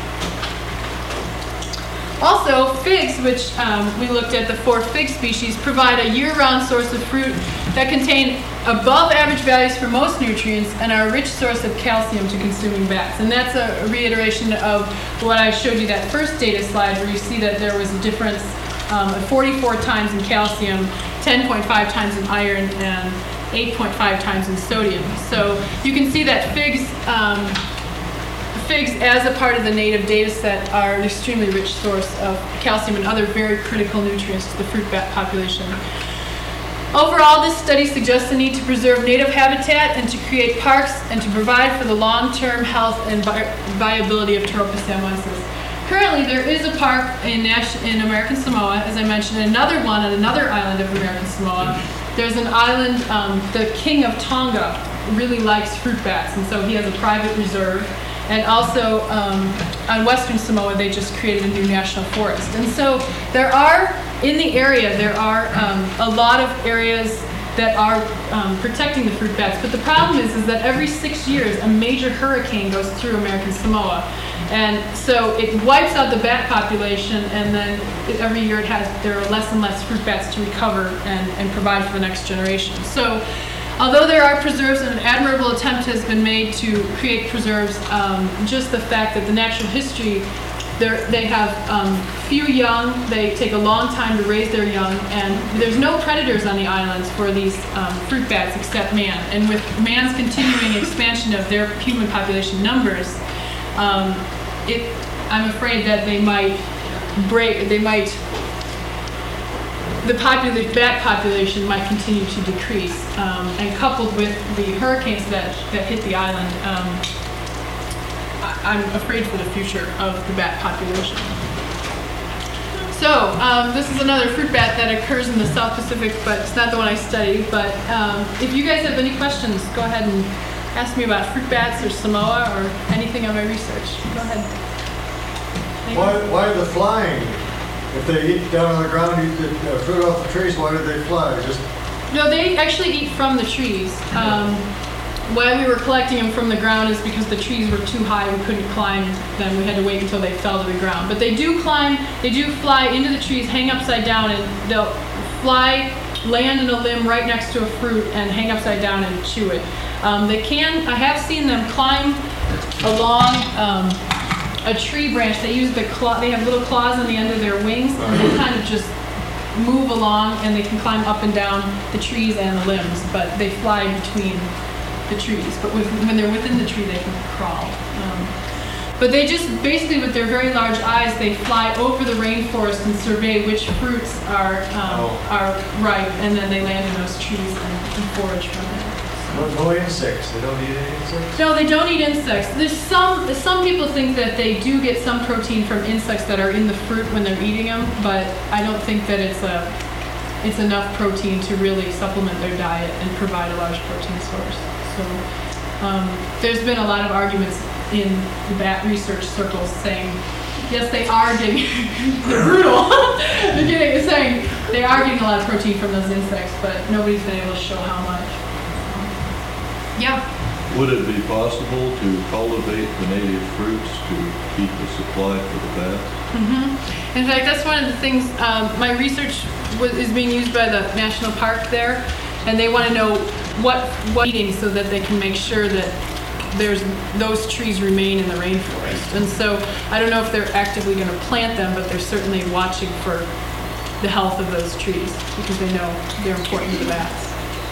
Speaker 1: Also, figs, which um, we looked at, the four fig species, provide a year-round source of fruit that contain above average values for most nutrients and are a rich source of calcium to consuming bats. And that's a reiteration of what I showed you that first data slide, where you see that there was a difference um, of forty-four times in calcium, ten point five times in iron, and eight point five times in sodium. So you can see that figs um, Figs, as a part of the native data set, are an extremely rich source of calcium and other very critical nutrients to the fruit bat population. Overall, this study suggests the need to preserve native habitat and to create parks and to provide for the long-term health and vi- viability of Pteropus samoensis. Currently, there is a park in, Nash- in American Samoa, as I mentioned, and another one on another island of American Samoa. There's an island, um, the King of Tonga really likes fruit bats, and so he has a private reserve. And also um, on Western Samoa, they just created a new national forest. And so there are, in the area, there are um, a lot of areas that are um, protecting the fruit bats. But the problem is, is that every six years, a major hurricane goes through American Samoa. And so it wipes out the bat population, and then it, every year it has, there are less and less fruit bats to recover and, and provide for the next generation. So although there are preserves and an admirable attempt has been made to create preserves, um, just the fact that the natural history, they have um, few young, they take a long time to raise their young, and there's no predators on the islands for these um, fruit bats except man. And with man's continuing expansion of their human population numbers, um, it, I'm afraid that they might break, they might, the population, bat population might continue to decrease, um, and coupled with the hurricanes that, that hit the island, um, I, I'm afraid for the future of the bat population. So um, this is another fruit bat that occurs in the South Pacific, but it's not the one I study. But um, if you guys have any questions, go ahead and ask me about fruit bats or Samoa or anything on my research. Go ahead.
Speaker 2: Why, why are they flying? If they eat down on the ground, eat the uh, fruit off the trees, why do they fly? Just
Speaker 1: No, they actually eat from the trees. Um, why we were collecting them from the ground is because the trees were too high, we couldn't climb them. We had to wait until they fell to the ground. But they do climb, they do fly into the trees, hang upside down, and they'll fly, land in a limb right next to a fruit, and hang upside down and chew it. Um, they can, I have seen them climb along um, a tree branch. They use the claw, they have little claws on the end of their wings, and they kind of just move along, and they can climb up and down the trees and the limbs, but they fly between the trees. But with, when they're within the tree, they can crawl. Um, But they just, basically with their very large eyes, they fly over the rainforest and survey which fruits are um,
Speaker 2: Oh.
Speaker 1: are ripe, and then they land in those trees and, and forage from it.
Speaker 2: No, no insects, they don't eat any insects?
Speaker 1: No, they don't eat insects. There's some, some people think that they do get some protein from insects that are in the fruit when they're eating them, but I don't think that it's a, it's enough protein to really supplement their diet and provide a large protein source. So um, there's been a lot of arguments in the bat research circles saying, yes, they are getting, they're brutal, they're getting, saying they are getting a lot of protein from those insects, but nobody's been able to show how much. Yeah.
Speaker 4: Would it be possible to cultivate the native fruits to keep a supply for the bats?
Speaker 1: Mm-hmm. In fact, that's one of the things, um, my research was, is being used by the national park there, and they want to know what, what eating so that they can make sure that there's, those trees remain in the rainforest. And so I don't know if they're actively going to plant them, but they're certainly watching for the health of those trees because they know they're important to the bats.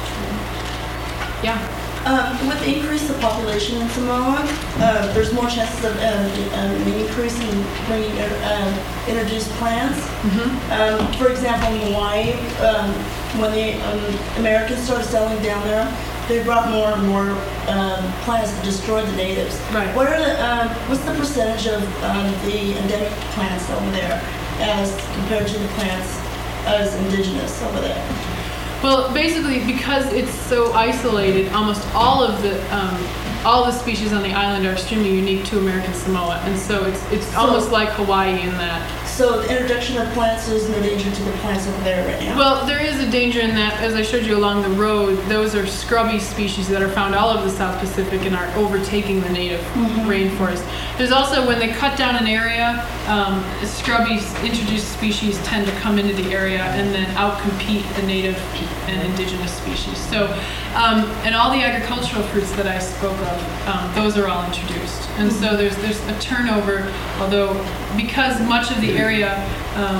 Speaker 1: Yeah.
Speaker 5: Um, with the increase of population in Samoa, uh, there's more chances of um, um, an increase in bringing uh, introduced plants.
Speaker 1: Mm-hmm.
Speaker 5: Um, for example, in Hawaii, um, when the um, Americans started settling down there, they brought more and more um, plants that destroyed the natives.
Speaker 1: Right.
Speaker 5: What are the um, what's the percentage of um, the endemic plants over there as compared to the plants as indigenous over there?
Speaker 1: Well, basically, because it's so isolated, almost all of the um, all the species on the island are extremely unique to American Samoa, and so it's it's
Speaker 5: So-
Speaker 1: almost like Hawaii in that.
Speaker 5: So the introduction of plants is no danger to the plants over there right now?
Speaker 1: Well, there is a danger in that, as I showed you along the road, those are scrubby species that are found all over the South Pacific and are overtaking the native rainforest. There's also, when they cut down an area, um, scrubby introduced species tend to come into the area and then outcompete the native and indigenous species. So, um, and all the agricultural fruits that I spoke of, um, those are all introduced. And so there's there's a turnover, although because much of the area um,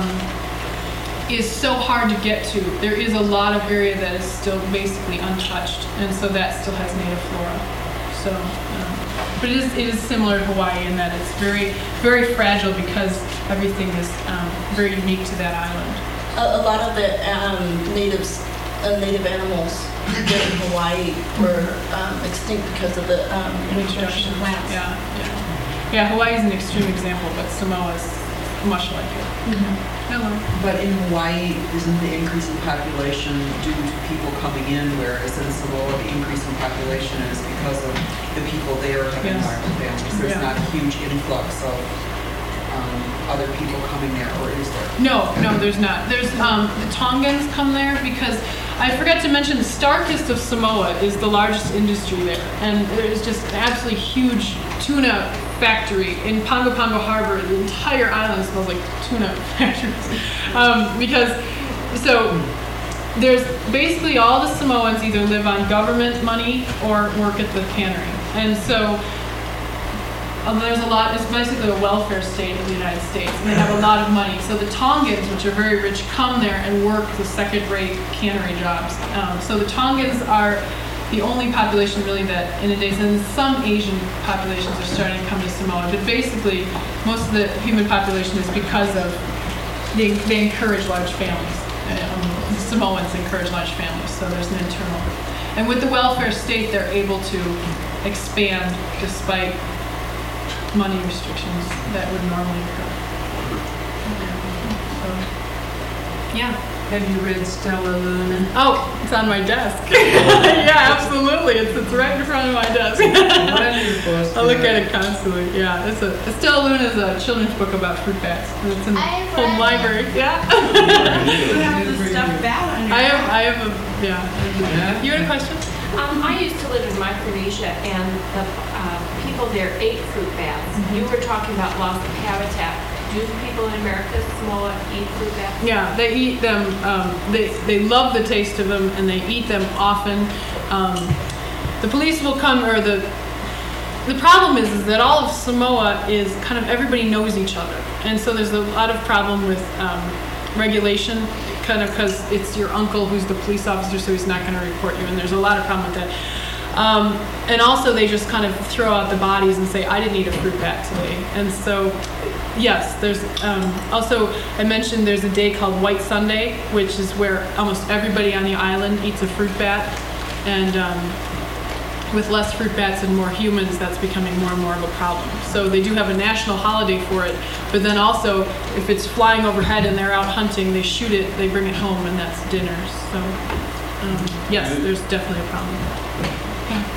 Speaker 1: is so hard to get to, there is a lot of area that is still basically untouched, and so that still has native flora. So, um, but it is it is similar to Hawaii in that it's very very fragile because everything is um, very unique to that island.
Speaker 5: A, a lot of the um, natives, uh, native animals that in Hawaii were um, extinct because of the um, introduction of plants.
Speaker 1: Yeah, yeah. Yeah, Hawaii is an extreme example, but Samoa is much like it. Hello.
Speaker 6: But in Hawaii, isn't the increase in population due to people coming in, whereas in Samoa, the increase in population is because of the people there having
Speaker 1: Yes.
Speaker 6: larger families? There's
Speaker 1: Yeah.
Speaker 6: not a huge influx of um, other people coming there, or is there?
Speaker 1: No, no, there's not. There's um, the Tongans come there because I forgot to mention the starkest of Samoa is the largest industry there, and there's just an absolutely huge tuna factory in Pongo Pongo Harbor. The entire island smells like tuna factories um, because so there's basically all the Samoans either live on government money or work at the cannery, and so. Um, there's a lot, it's basically a welfare state of the United States, and they have a lot of money. So the Tongans, which are very rich, come there and work the second-rate cannery jobs. Um, so the Tongans are the only population really that inundates, and some Asian populations are starting to come to Samoa. But basically, most of the human population is because of, they, they encourage large families. Um, the Samoans encourage large families, so there's an internal. And with the welfare state, they're able to expand despite money restrictions that would normally occur. So, yeah.
Speaker 3: Have you read Stella Luna?
Speaker 1: Oh, it's on my desk. Yeah, absolutely. It's, it's right in front of my desk.
Speaker 3: Wonderful.
Speaker 1: I look at it constantly. Yeah, it's a Stella Luna is a children's book about fruit bats, and it's in the
Speaker 7: I've
Speaker 1: home
Speaker 7: read
Speaker 1: library. Yeah.
Speaker 3: You have the stuffed bat on your
Speaker 1: I have. I have a. Yeah. You had a question?
Speaker 7: Um, I used to live in Micronesia, and the uh, people there ate fruit bats. You were talking about loss of habitat. Do people in America, Samoa, eat fruit bats?
Speaker 1: Yeah, they eat them. Um, they they love the taste of them, and they eat them often. Um, the police will come, or the the problem is, is that all of Samoa is kind of everybody knows each other, and so there's a lot of problem with um, regulation, kind of because it's your uncle who's the police officer, so he's not going to report you, and there's a lot of problem with that. Um, and also they just kind of throw out the bodies and say, I didn't eat a fruit bat today. And so, yes, there's um, also, I mentioned there's a day called White Sunday, which is where almost everybody on the island eats a fruit bat. And um, with less fruit bats and more humans, that's becoming more and more of a problem. So they do have a national holiday for it, but then also if it's flying overhead and they're out hunting, they shoot it, they bring it home, and that's dinner. So um, yes, there's definitely a problem. Yeah.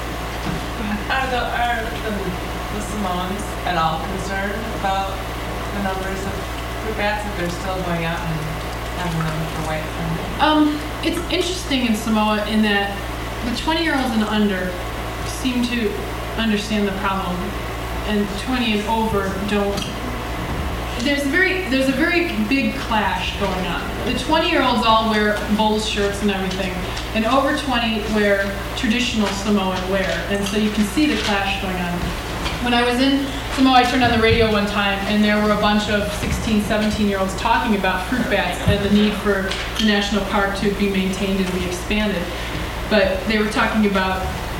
Speaker 8: Are the, are the, the Samoans at all concerned about the numbers of fruit bats if they're still going out and having them for White Sunday?
Speaker 1: Um, it's interesting in Samoa in that the twenty-year-olds and under seem to understand the problem, and twenty and over don't. There's very there's a very big clash going on. The twenty-year-olds all wear Bulls shirts and everything, and over twenty wear traditional Samoan wear, and so you can see the clash going on. When I was in Samoa, I turned on the radio one time, and there were a bunch of sixteen, seventeen-year-olds talking about fruit bats and the need for the national park to be maintained and be expanded. But they were talking about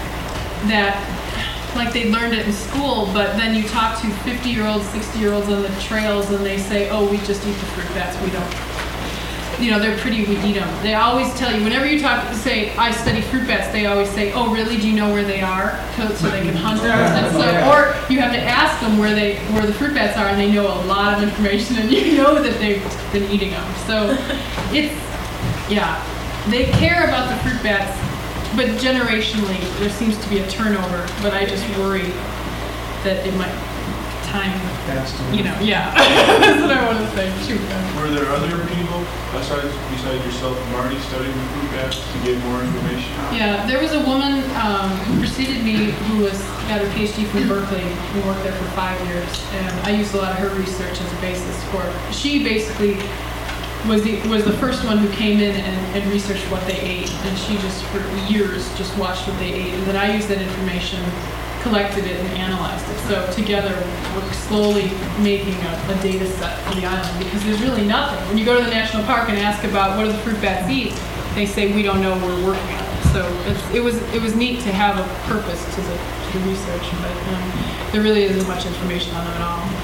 Speaker 1: that like they learned it in school, but then you talk to fifty-year-olds, sixty-year-olds on the trails, and they say, oh, we just eat the fruit bats, we don't. You know, they're pretty, we eat them. They always tell you, whenever you talk, say, I study fruit bats, they always say, oh, really, do you know where they are? So, so they can hunt them. And so, or you have to ask them where they, where the fruit bats are, and they know a lot of information, and you know that they've been eating them. So it's, yeah, they care about the fruit bats, but generationally, there seems to be a turnover, but I just worry that it might time, you know, yeah. That's what I want to say. Shoot.
Speaker 9: Were there other people besides besides yourself and Marty studying the fruit bats to get more information?
Speaker 1: Yeah, there was a woman um, who preceded me who was got her PhD from Berkeley. We worked there for five years, and I used a lot of her research as a basis for it. She basically was the was the first one who came in and, and researched what they ate, and she just for years just watched what they ate, and then I used that information, collected it, and analyzed it. So together we're slowly making a, a data set for the island, because there's really nothing. When you go to the national park and ask about what do the fruit bats eat, they say we don't know, we're working on it. So it's, it was it was neat to have a purpose to the, to the research, but um, there really isn't much information on them at all.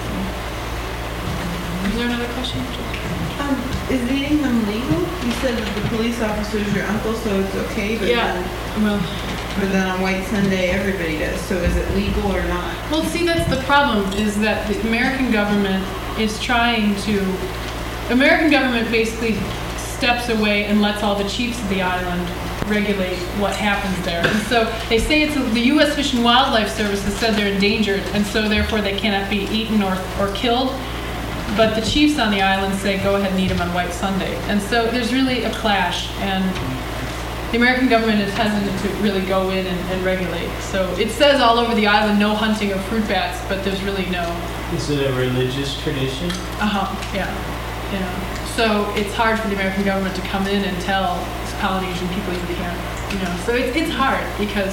Speaker 1: Is there another question?
Speaker 3: Um, is eating them legal? You said that the police officer is your uncle, so it's okay, but
Speaker 1: Yeah,
Speaker 3: then,
Speaker 1: well,
Speaker 3: but then on White Sunday everybody does. So is it legal or not?
Speaker 1: well, see, that's the problem, is that the American government is trying to, American government basically steps away and lets all the chiefs of the island regulate what happens there. And so they say it's, the U S Fish and Wildlife Service has said they're endangered, and so therefore they cannot be eaten or, or killed. But the chiefs on the island say, go ahead and eat them on White Sunday. And so there's really a clash, and the American government is hesitant to really go in and, and regulate. So it says all over the island, no hunting of fruit bats, but there's really no.
Speaker 10: Is it a religious tradition?
Speaker 1: Uh-huh, yeah, yeah. So it's hard for the American government to come in and tell Polynesian people you can't, you know. So it, it's hard, because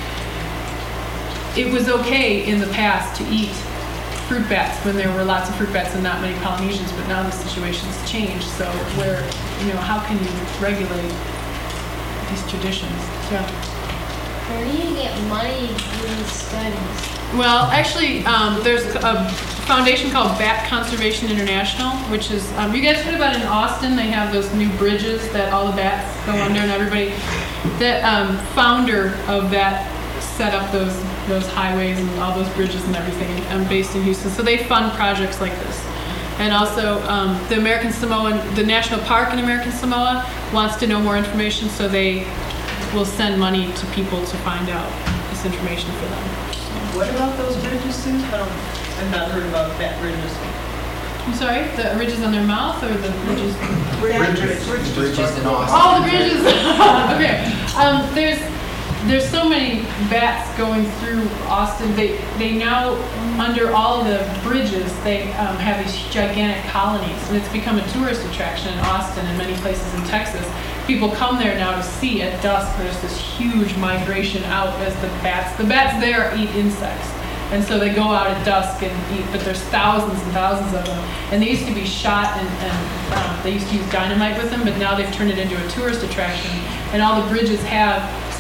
Speaker 1: it was okay in the past to eat fruit bats when there were lots of fruit bats and not many Polynesians, but now the situation's changed. So where, you know, how can you regulate these traditions? Yeah.
Speaker 11: Where do you get money to do these studies?
Speaker 1: Well, actually, um, there's a foundation called Bat Conservation International, which is, um, you guys heard about in Austin, they have those new bridges that all the bats go under, and everybody, that um, founder of that set up those those highways and all those bridges and everything, um, based in Houston. So they fund projects like this. And also, um, the American Samoan, the National Park in American Samoa wants to know more information, so they will send money to people to find out this information for them.
Speaker 6: What about those bridges, Sue? I don't, I've not heard about bat bridges.
Speaker 1: I'm sorry, the ridges on their mouth or the ridges?
Speaker 6: Bridges.
Speaker 2: Bridges in
Speaker 1: Oh, the bridges. Okay. Um, there's there's so many bats going through Austin. They they now, under all the bridges, they um, have these gigantic colonies, and it's become a tourist attraction in Austin and many places in Texas. People come there now to see at dusk. There's this huge migration out as the bats. The bats there eat insects. And so they go out at dusk and eat, but there's thousands and thousands of them. And they used to be shot, and, and um, they used to use dynamite with them, but now they've turned it into a tourist attraction. And all the bridges have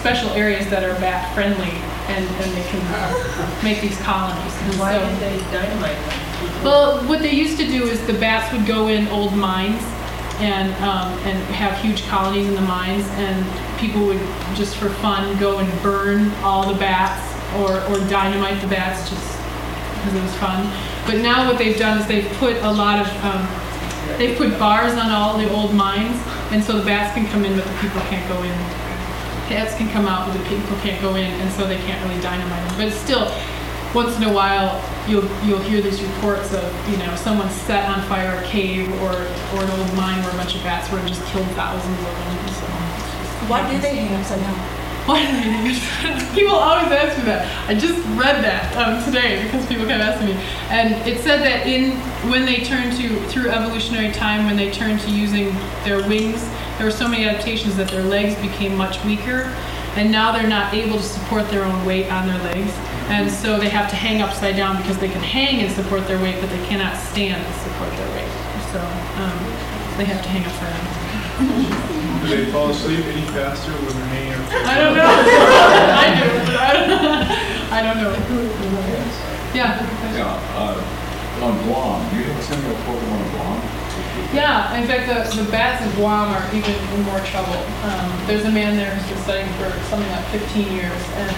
Speaker 1: special areas that are bat friendly, and, and they can make these colonies. And
Speaker 10: Why
Speaker 1: so-
Speaker 10: did they dynamite them?
Speaker 1: Well, what they used to do is the bats would go in old mines and um, and have huge colonies in the mines, and people would just for fun go and burn all the bats or, or dynamite the bats just because it was fun. But now what they've done is they've put a lot of um, they've put bars on all the old mines, and so the bats can come in, but the people can't go in. Bats can come out, but the people can't go in, and so they can't really dynamite them. But it's still, once in a while, you'll you'll hear these reports of, you know, someone set on fire a cave or or an old mine where a bunch of bats were and just killed thousands of them. So
Speaker 5: Why do they hang upside down?
Speaker 1: why do they think it's- people always ask me that. I just read that um, today because people kept asking me, and it said that in when they turned to through evolutionary time, when they turned to using their wings, there were so many adaptations that their legs became much weaker, and now they're not able to support their own weight on their legs. And so they have to hang upside down because they can hang and support their weight, but they cannot stand and support their weight. So um, they have to hang upside down.
Speaker 9: Do they fall asleep any faster when they're hanging up?
Speaker 1: I don't know. I do, but I don't know. I don't know. Yeah.
Speaker 4: Yeah, uh, on Guam, do you have a similar program on Guam?
Speaker 1: Yeah, in fact, the, the bats in Guam are even in more trouble. Um, there's a man there who's been studying for something like fifteen years, and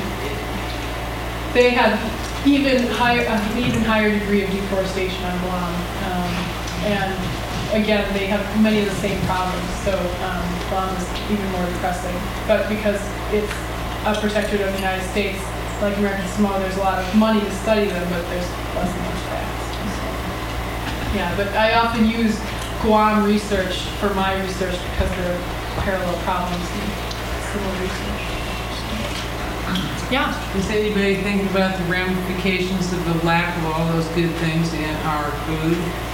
Speaker 1: they have even higher, an even higher degree of deforestation on Guam. Um, and again, they have many of the same problems. So um, Guam is even more depressing. But because it's a protectorate of the United States, like American Samoa, there's a lot of money to study them, but there's less and less bats. So, yeah, but I often use Guam research for my research because there are parallel problems and similar research. Yeah.
Speaker 8: Does anybody think about the ramifications of the lack of all those good things in our food?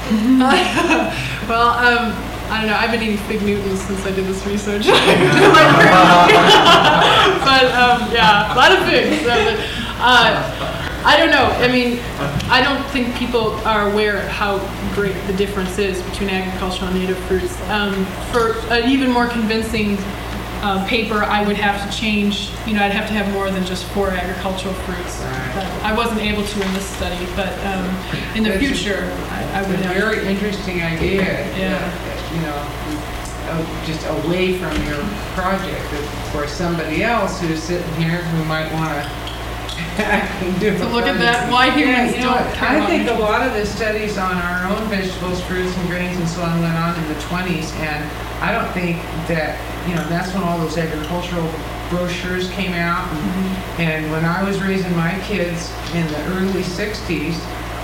Speaker 1: Well, um, I don't know. I've been eating Fig Newtons since I did this research. But um, yeah, a lot of figs. Uh, I don't know. I mean, I don't think people are aware of how great the difference is between agricultural and native fruits. Um, for an even more convincing uh, paper, I would have to change, you know, I'd have to have more than just four agricultural fruits. But I wasn't able to in this study, but um, in the
Speaker 8: It's a-
Speaker 1: future, I, I would
Speaker 8: It's a
Speaker 1: have.
Speaker 8: very interesting idea.
Speaker 1: Yeah.
Speaker 8: that, You know, uh, just away from your project, that for somebody else who's sitting here who might want to do.
Speaker 1: So look at that, why
Speaker 8: Yeah,
Speaker 1: humans
Speaker 8: you know,
Speaker 1: don't care
Speaker 8: I
Speaker 1: about
Speaker 8: think a
Speaker 1: nature.
Speaker 8: lot of the studies on our own vegetables, fruits, and grains and so on went on in the twenties, and I don't think that, you know, that's when all those agricultural brochures came out, and,
Speaker 1: Mm-hmm.
Speaker 8: and when I was raising my kids in the early sixties,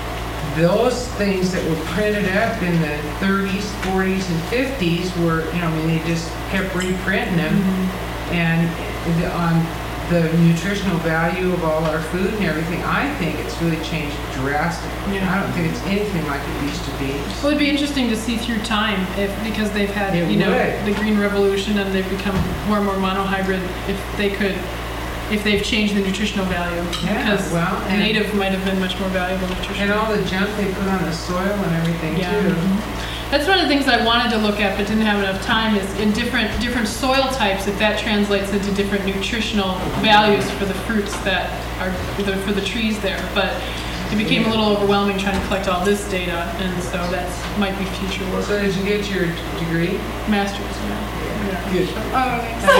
Speaker 8: those things that were printed up in the thirties, forties, and fifties were, you know, I mean, they just kept reprinting them,
Speaker 1: Mm-hmm.
Speaker 8: and the, on the nutritional value of all our food and everything, I think it's really changed drastically.
Speaker 1: Yeah.
Speaker 8: I don't think it's anything like it used to be.
Speaker 1: Well, it'd be interesting to see through time if, because they've had,
Speaker 8: It
Speaker 1: you know,
Speaker 8: would.
Speaker 1: the green revolution and they've become more and more monohybrid, if they could, if they've changed the nutritional value.
Speaker 8: Yeah,
Speaker 1: Because
Speaker 8: well, and-
Speaker 1: native might have been much more valuable
Speaker 8: And
Speaker 1: nutrition.
Speaker 8: all the junk they put on the soil and everything
Speaker 1: Yeah.
Speaker 8: too.
Speaker 1: That's one of the things I wanted to look at but didn't have enough time is in different different soil types, if that translates into different nutritional values for the fruits that are, for the, for the trees there. But it became a little overwhelming trying to collect all this data, and so that might be future work.
Speaker 8: So did you get your degree?
Speaker 1: Master's, yeah. yeah.
Speaker 8: Good.
Speaker 1: Oh,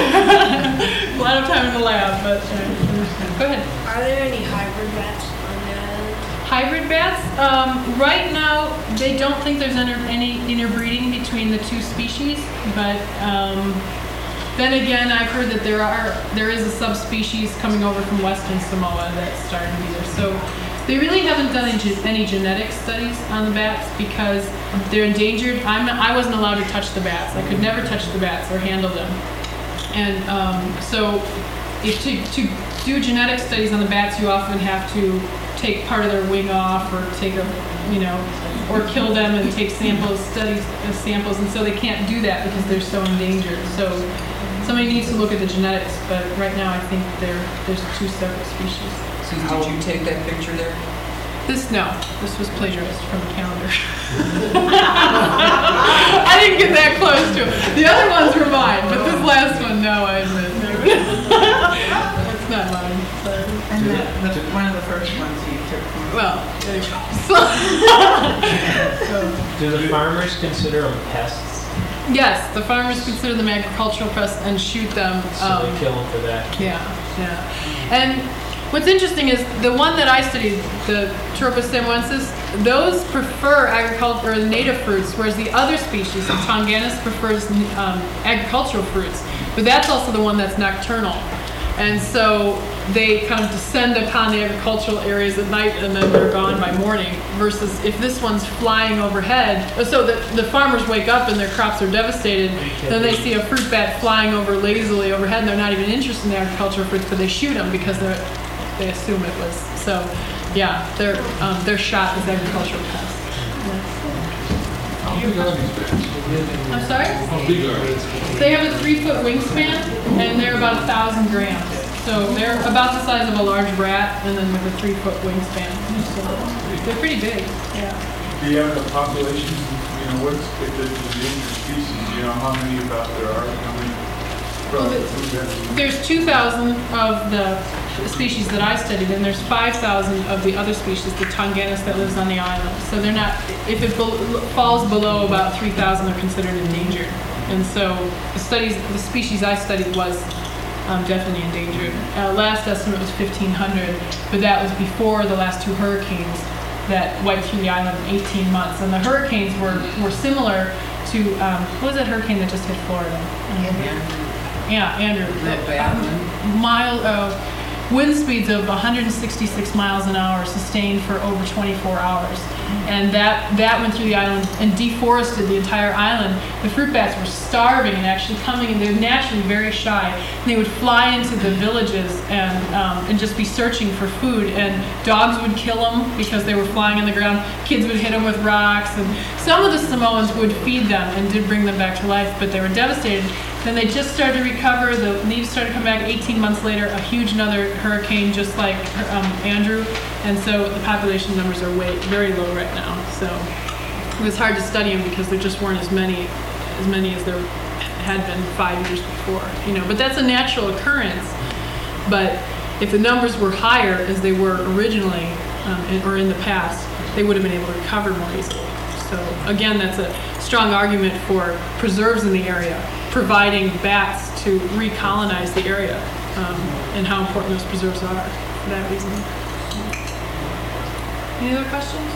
Speaker 1: okay. A lot of time in the lab, but uh, go ahead.
Speaker 11: Are there any hybrid bats on the island?
Speaker 1: Hybrid bats, um, right now, they don't think there's inter- any interbreeding between the two species, but um, then again, I've heard that there are there is a subspecies coming over from Western Samoa that's starting to be there. So they really haven't done any, ge- any genetic studies on the bats because they're endangered. I'm not, I wasn't allowed to touch the bats. I could never touch the bats or handle them. And um, so if to, to do genetic studies on the bats, you often have to take part of their wing off or take a, you know, or kill them and take samples, studies uh, samples, and so they can't do that because they're so endangered. So somebody needs to look at the genetics, but right now I think they're, there's two separate species.
Speaker 6: So did you take that picture there?
Speaker 1: This, no, this was plagiarized from the calendar. I didn't get that close to it. The other ones were mine, but this last one, no, I admit.
Speaker 3: And
Speaker 10: Do
Speaker 3: the,
Speaker 10: they-
Speaker 3: the,
Speaker 10: do-
Speaker 3: one of the first ones you took from.
Speaker 1: Well, there you go.
Speaker 10: Do the farmers consider them pests?
Speaker 1: Yes, the farmers consider them agricultural pests and shoot them.
Speaker 10: So
Speaker 1: um,
Speaker 10: they kill them for that?
Speaker 1: Yeah, yeah. And what's interesting is the one that I studied, the Tropa samoensis, those prefer agriculture or native fruits, whereas the other species, the Tonganus, prefers um, agricultural fruits. But that's also the one that's nocturnal. And so they kind of descend upon the agricultural areas at night and then they're gone by morning. Versus if this one's flying overhead, so that the farmers wake up and their crops are devastated, then they see a fruit bat flying over lazily overhead and they're not even interested in the agricultural fruits, but they shoot them because they're, they assume it was. So yeah, they're, um, they're shot as agricultural pests.
Speaker 4: How big are these bats?
Speaker 1: I'm sorry?
Speaker 4: How big are they?
Speaker 1: They have a three foot wingspan and they're about a thousand grams. So they're about the size of a large rat and then with a three foot wingspan. So they're pretty big, yeah.
Speaker 9: Do you have the population, you know, what's, if it's an endangered species, you know, how many about there are, how many?
Speaker 1: Well, there's two thousand of the species that I studied, and there's five thousand of the other species, the Tonganus that lives on the island. So they're not, if it bel- falls below about three thousand, they're considered endangered. And so the studies, the species I studied was um, definitely endangered. Uh, last estimate was fifteen hundred, but that was before the last two hurricanes that wiped through the island in eighteen months. And the hurricanes were, were similar to, um, what was that hurricane that just hit Florida? Yeah, Andrew.
Speaker 8: Real bad one.
Speaker 1: Mile, uh, wind speeds of one hundred sixty-six miles an hour sustained for over twenty-four hours. And that, that went through the island and deforested the entire island. The fruit bats were starving and actually coming, and they're naturally very shy. And they would fly into the villages and, um, and just be searching for food. And dogs would kill them because they were flying on the ground. Kids would hit them with rocks. And some of the Samoans would feed them and did bring them back to life, but they were devastated. Then they just started to recover. The leaves started to come back. eighteen months later, a huge another hurricane, just like um, Andrew, and so the population numbers are way very low right now. So it was hard to study them because there just weren't as many, as many as there had been five years before. You know, but that's a natural occurrence. But if the numbers were higher as they were originally um, in, or in the past, they would have been able to recover more easily. So again, that's a strong argument for preserves in the area, providing bats to recolonize the area, um, and how important those preserves are for that reason. Any other questions?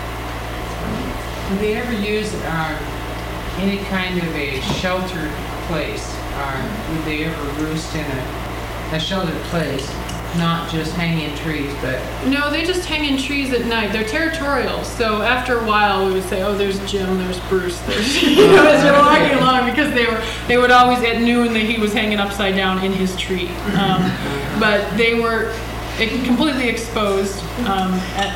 Speaker 8: Do they ever use uh, any kind of a sheltered place? Uh, would they ever roost in a, a sheltered place, not just hanging trees, but
Speaker 1: No, they just hang in trees at night. They're territorial. So after a while, we would say, "Oh, there's Jim, there's Bruce, there's," you know, as you're walking along, because they were, they would always at noon that he was hanging upside down in his tree. Um, but they were e- completely exposed um, at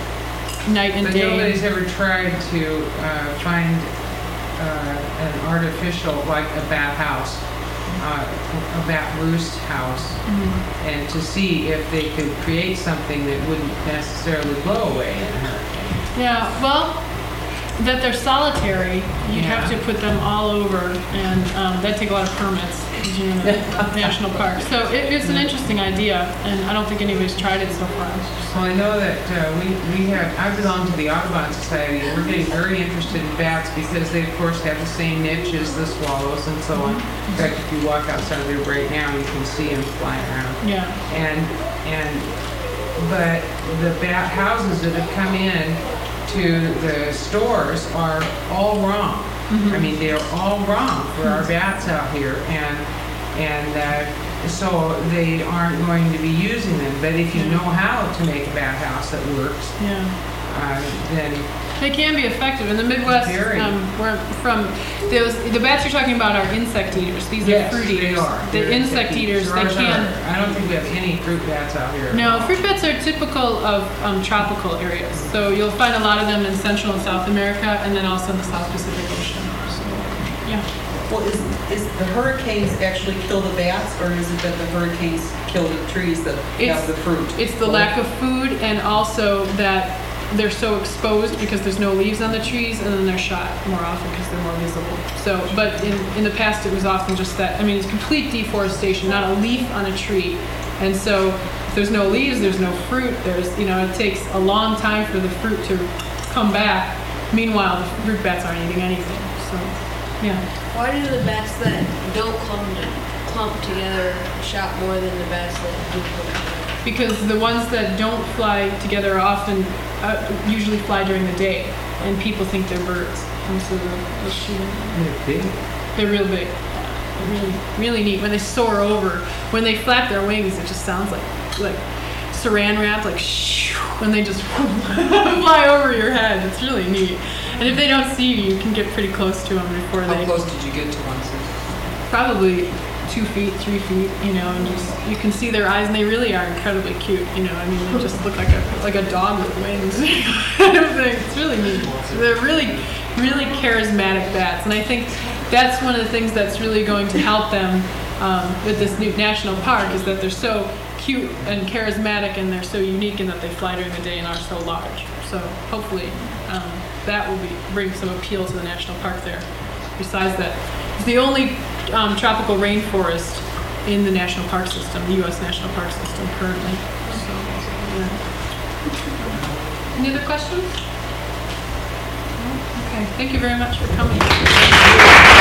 Speaker 1: night and
Speaker 8: but
Speaker 1: day.
Speaker 8: nobody's ever tried to uh, find uh, an artificial, like a bat house, uh, a bat roost house,
Speaker 1: Mhm.
Speaker 8: and to see if they could create something that wouldn't necessarily blow away in a hurricane.
Speaker 1: Yeah, well, that they're solitary, you have
Speaker 8: Yeah.
Speaker 1: to put them all over, and um, that'd take a lot of permits, because you're in a national park. So it, it's an interesting idea, and I don't think anybody's tried it so far.
Speaker 8: Well, I know that uh, we, we have, I belong to the Audubon Society, and we're getting very interested in bats because they, of course, have the same niche as the swallows and so on. In fact, if you walk outside there right now, you can see them flying around.
Speaker 1: Yeah.
Speaker 8: And, and, but the bat houses that have come in to the stores are all wrong. I mean, they're all wrong for our bats out here, and, and, uh, so they aren't going to be using them. But if you know how to make a bat house that works,
Speaker 1: Yeah.
Speaker 8: uh, then
Speaker 1: They can be effective. In the Midwest,
Speaker 8: Very.
Speaker 1: um, where I'm from, those, the bats you're talking about are insect eaters. These
Speaker 8: yes,
Speaker 1: are fruit
Speaker 8: they
Speaker 1: eaters.
Speaker 8: are.
Speaker 1: The
Speaker 8: They're
Speaker 1: insect eaters, they
Speaker 8: Ours
Speaker 1: can.
Speaker 8: are. I don't think we have any fruit bats out here.
Speaker 1: No, fruit bats are typical of um, tropical areas. So you'll find a lot of them in Central and South America, and then also in the South Pacific Ocean. So, yeah.
Speaker 6: Well, is, is the hurricanes actually kill the bats, or is it that the hurricanes kill the trees that
Speaker 1: It's-
Speaker 6: have the fruit?
Speaker 1: It's the lack of food, and also that they're so exposed because there's no leaves on the trees, and then they're shot more often because they're more visible. So, but in, in the past, it was often just that, I mean, it's complete deforestation, not a leaf on a tree, And so if there's no leaves, there's no fruit, there's, you know, it takes a long time for the fruit to come back. Meanwhile, the fruit bats aren't eating anything, so, yeah.
Speaker 11: Why do the bats that don't clump, clump together shot more than the bats that do clump together?
Speaker 1: Because the ones that don't fly together often, uh, usually fly during the day, and people think they're birds, and so they'll, they'll shoot them.
Speaker 8: They're big.
Speaker 1: They're real big. They're really, really neat. When they soar over, when they flap their wings, it just sounds like like saran wrap, like shoo, when they just fly over your head. It's really neat. And if they don't see you, you can get pretty close to them before
Speaker 6: How
Speaker 1: they.
Speaker 6: close did you get to one, Sue?
Speaker 1: Probably two feet, three feet, you know, and just you can see their eyes, and they really are incredibly cute. You know, I mean, they just look like a like a dog with wings. kind of thing. It's really neat. They're really, really charismatic bats, and I think that's one of the things that's really going to help them um, with this new national park is that they're so cute and charismatic, and they're so unique in that they fly during the day and are so large. So hopefully um, that will be bring some appeal to the national park there. Besides that, it's the only um, tropical rainforest in the national park system, the U S national park system currently. So, yeah. Any other questions? No? Okay, thank you very much for coming.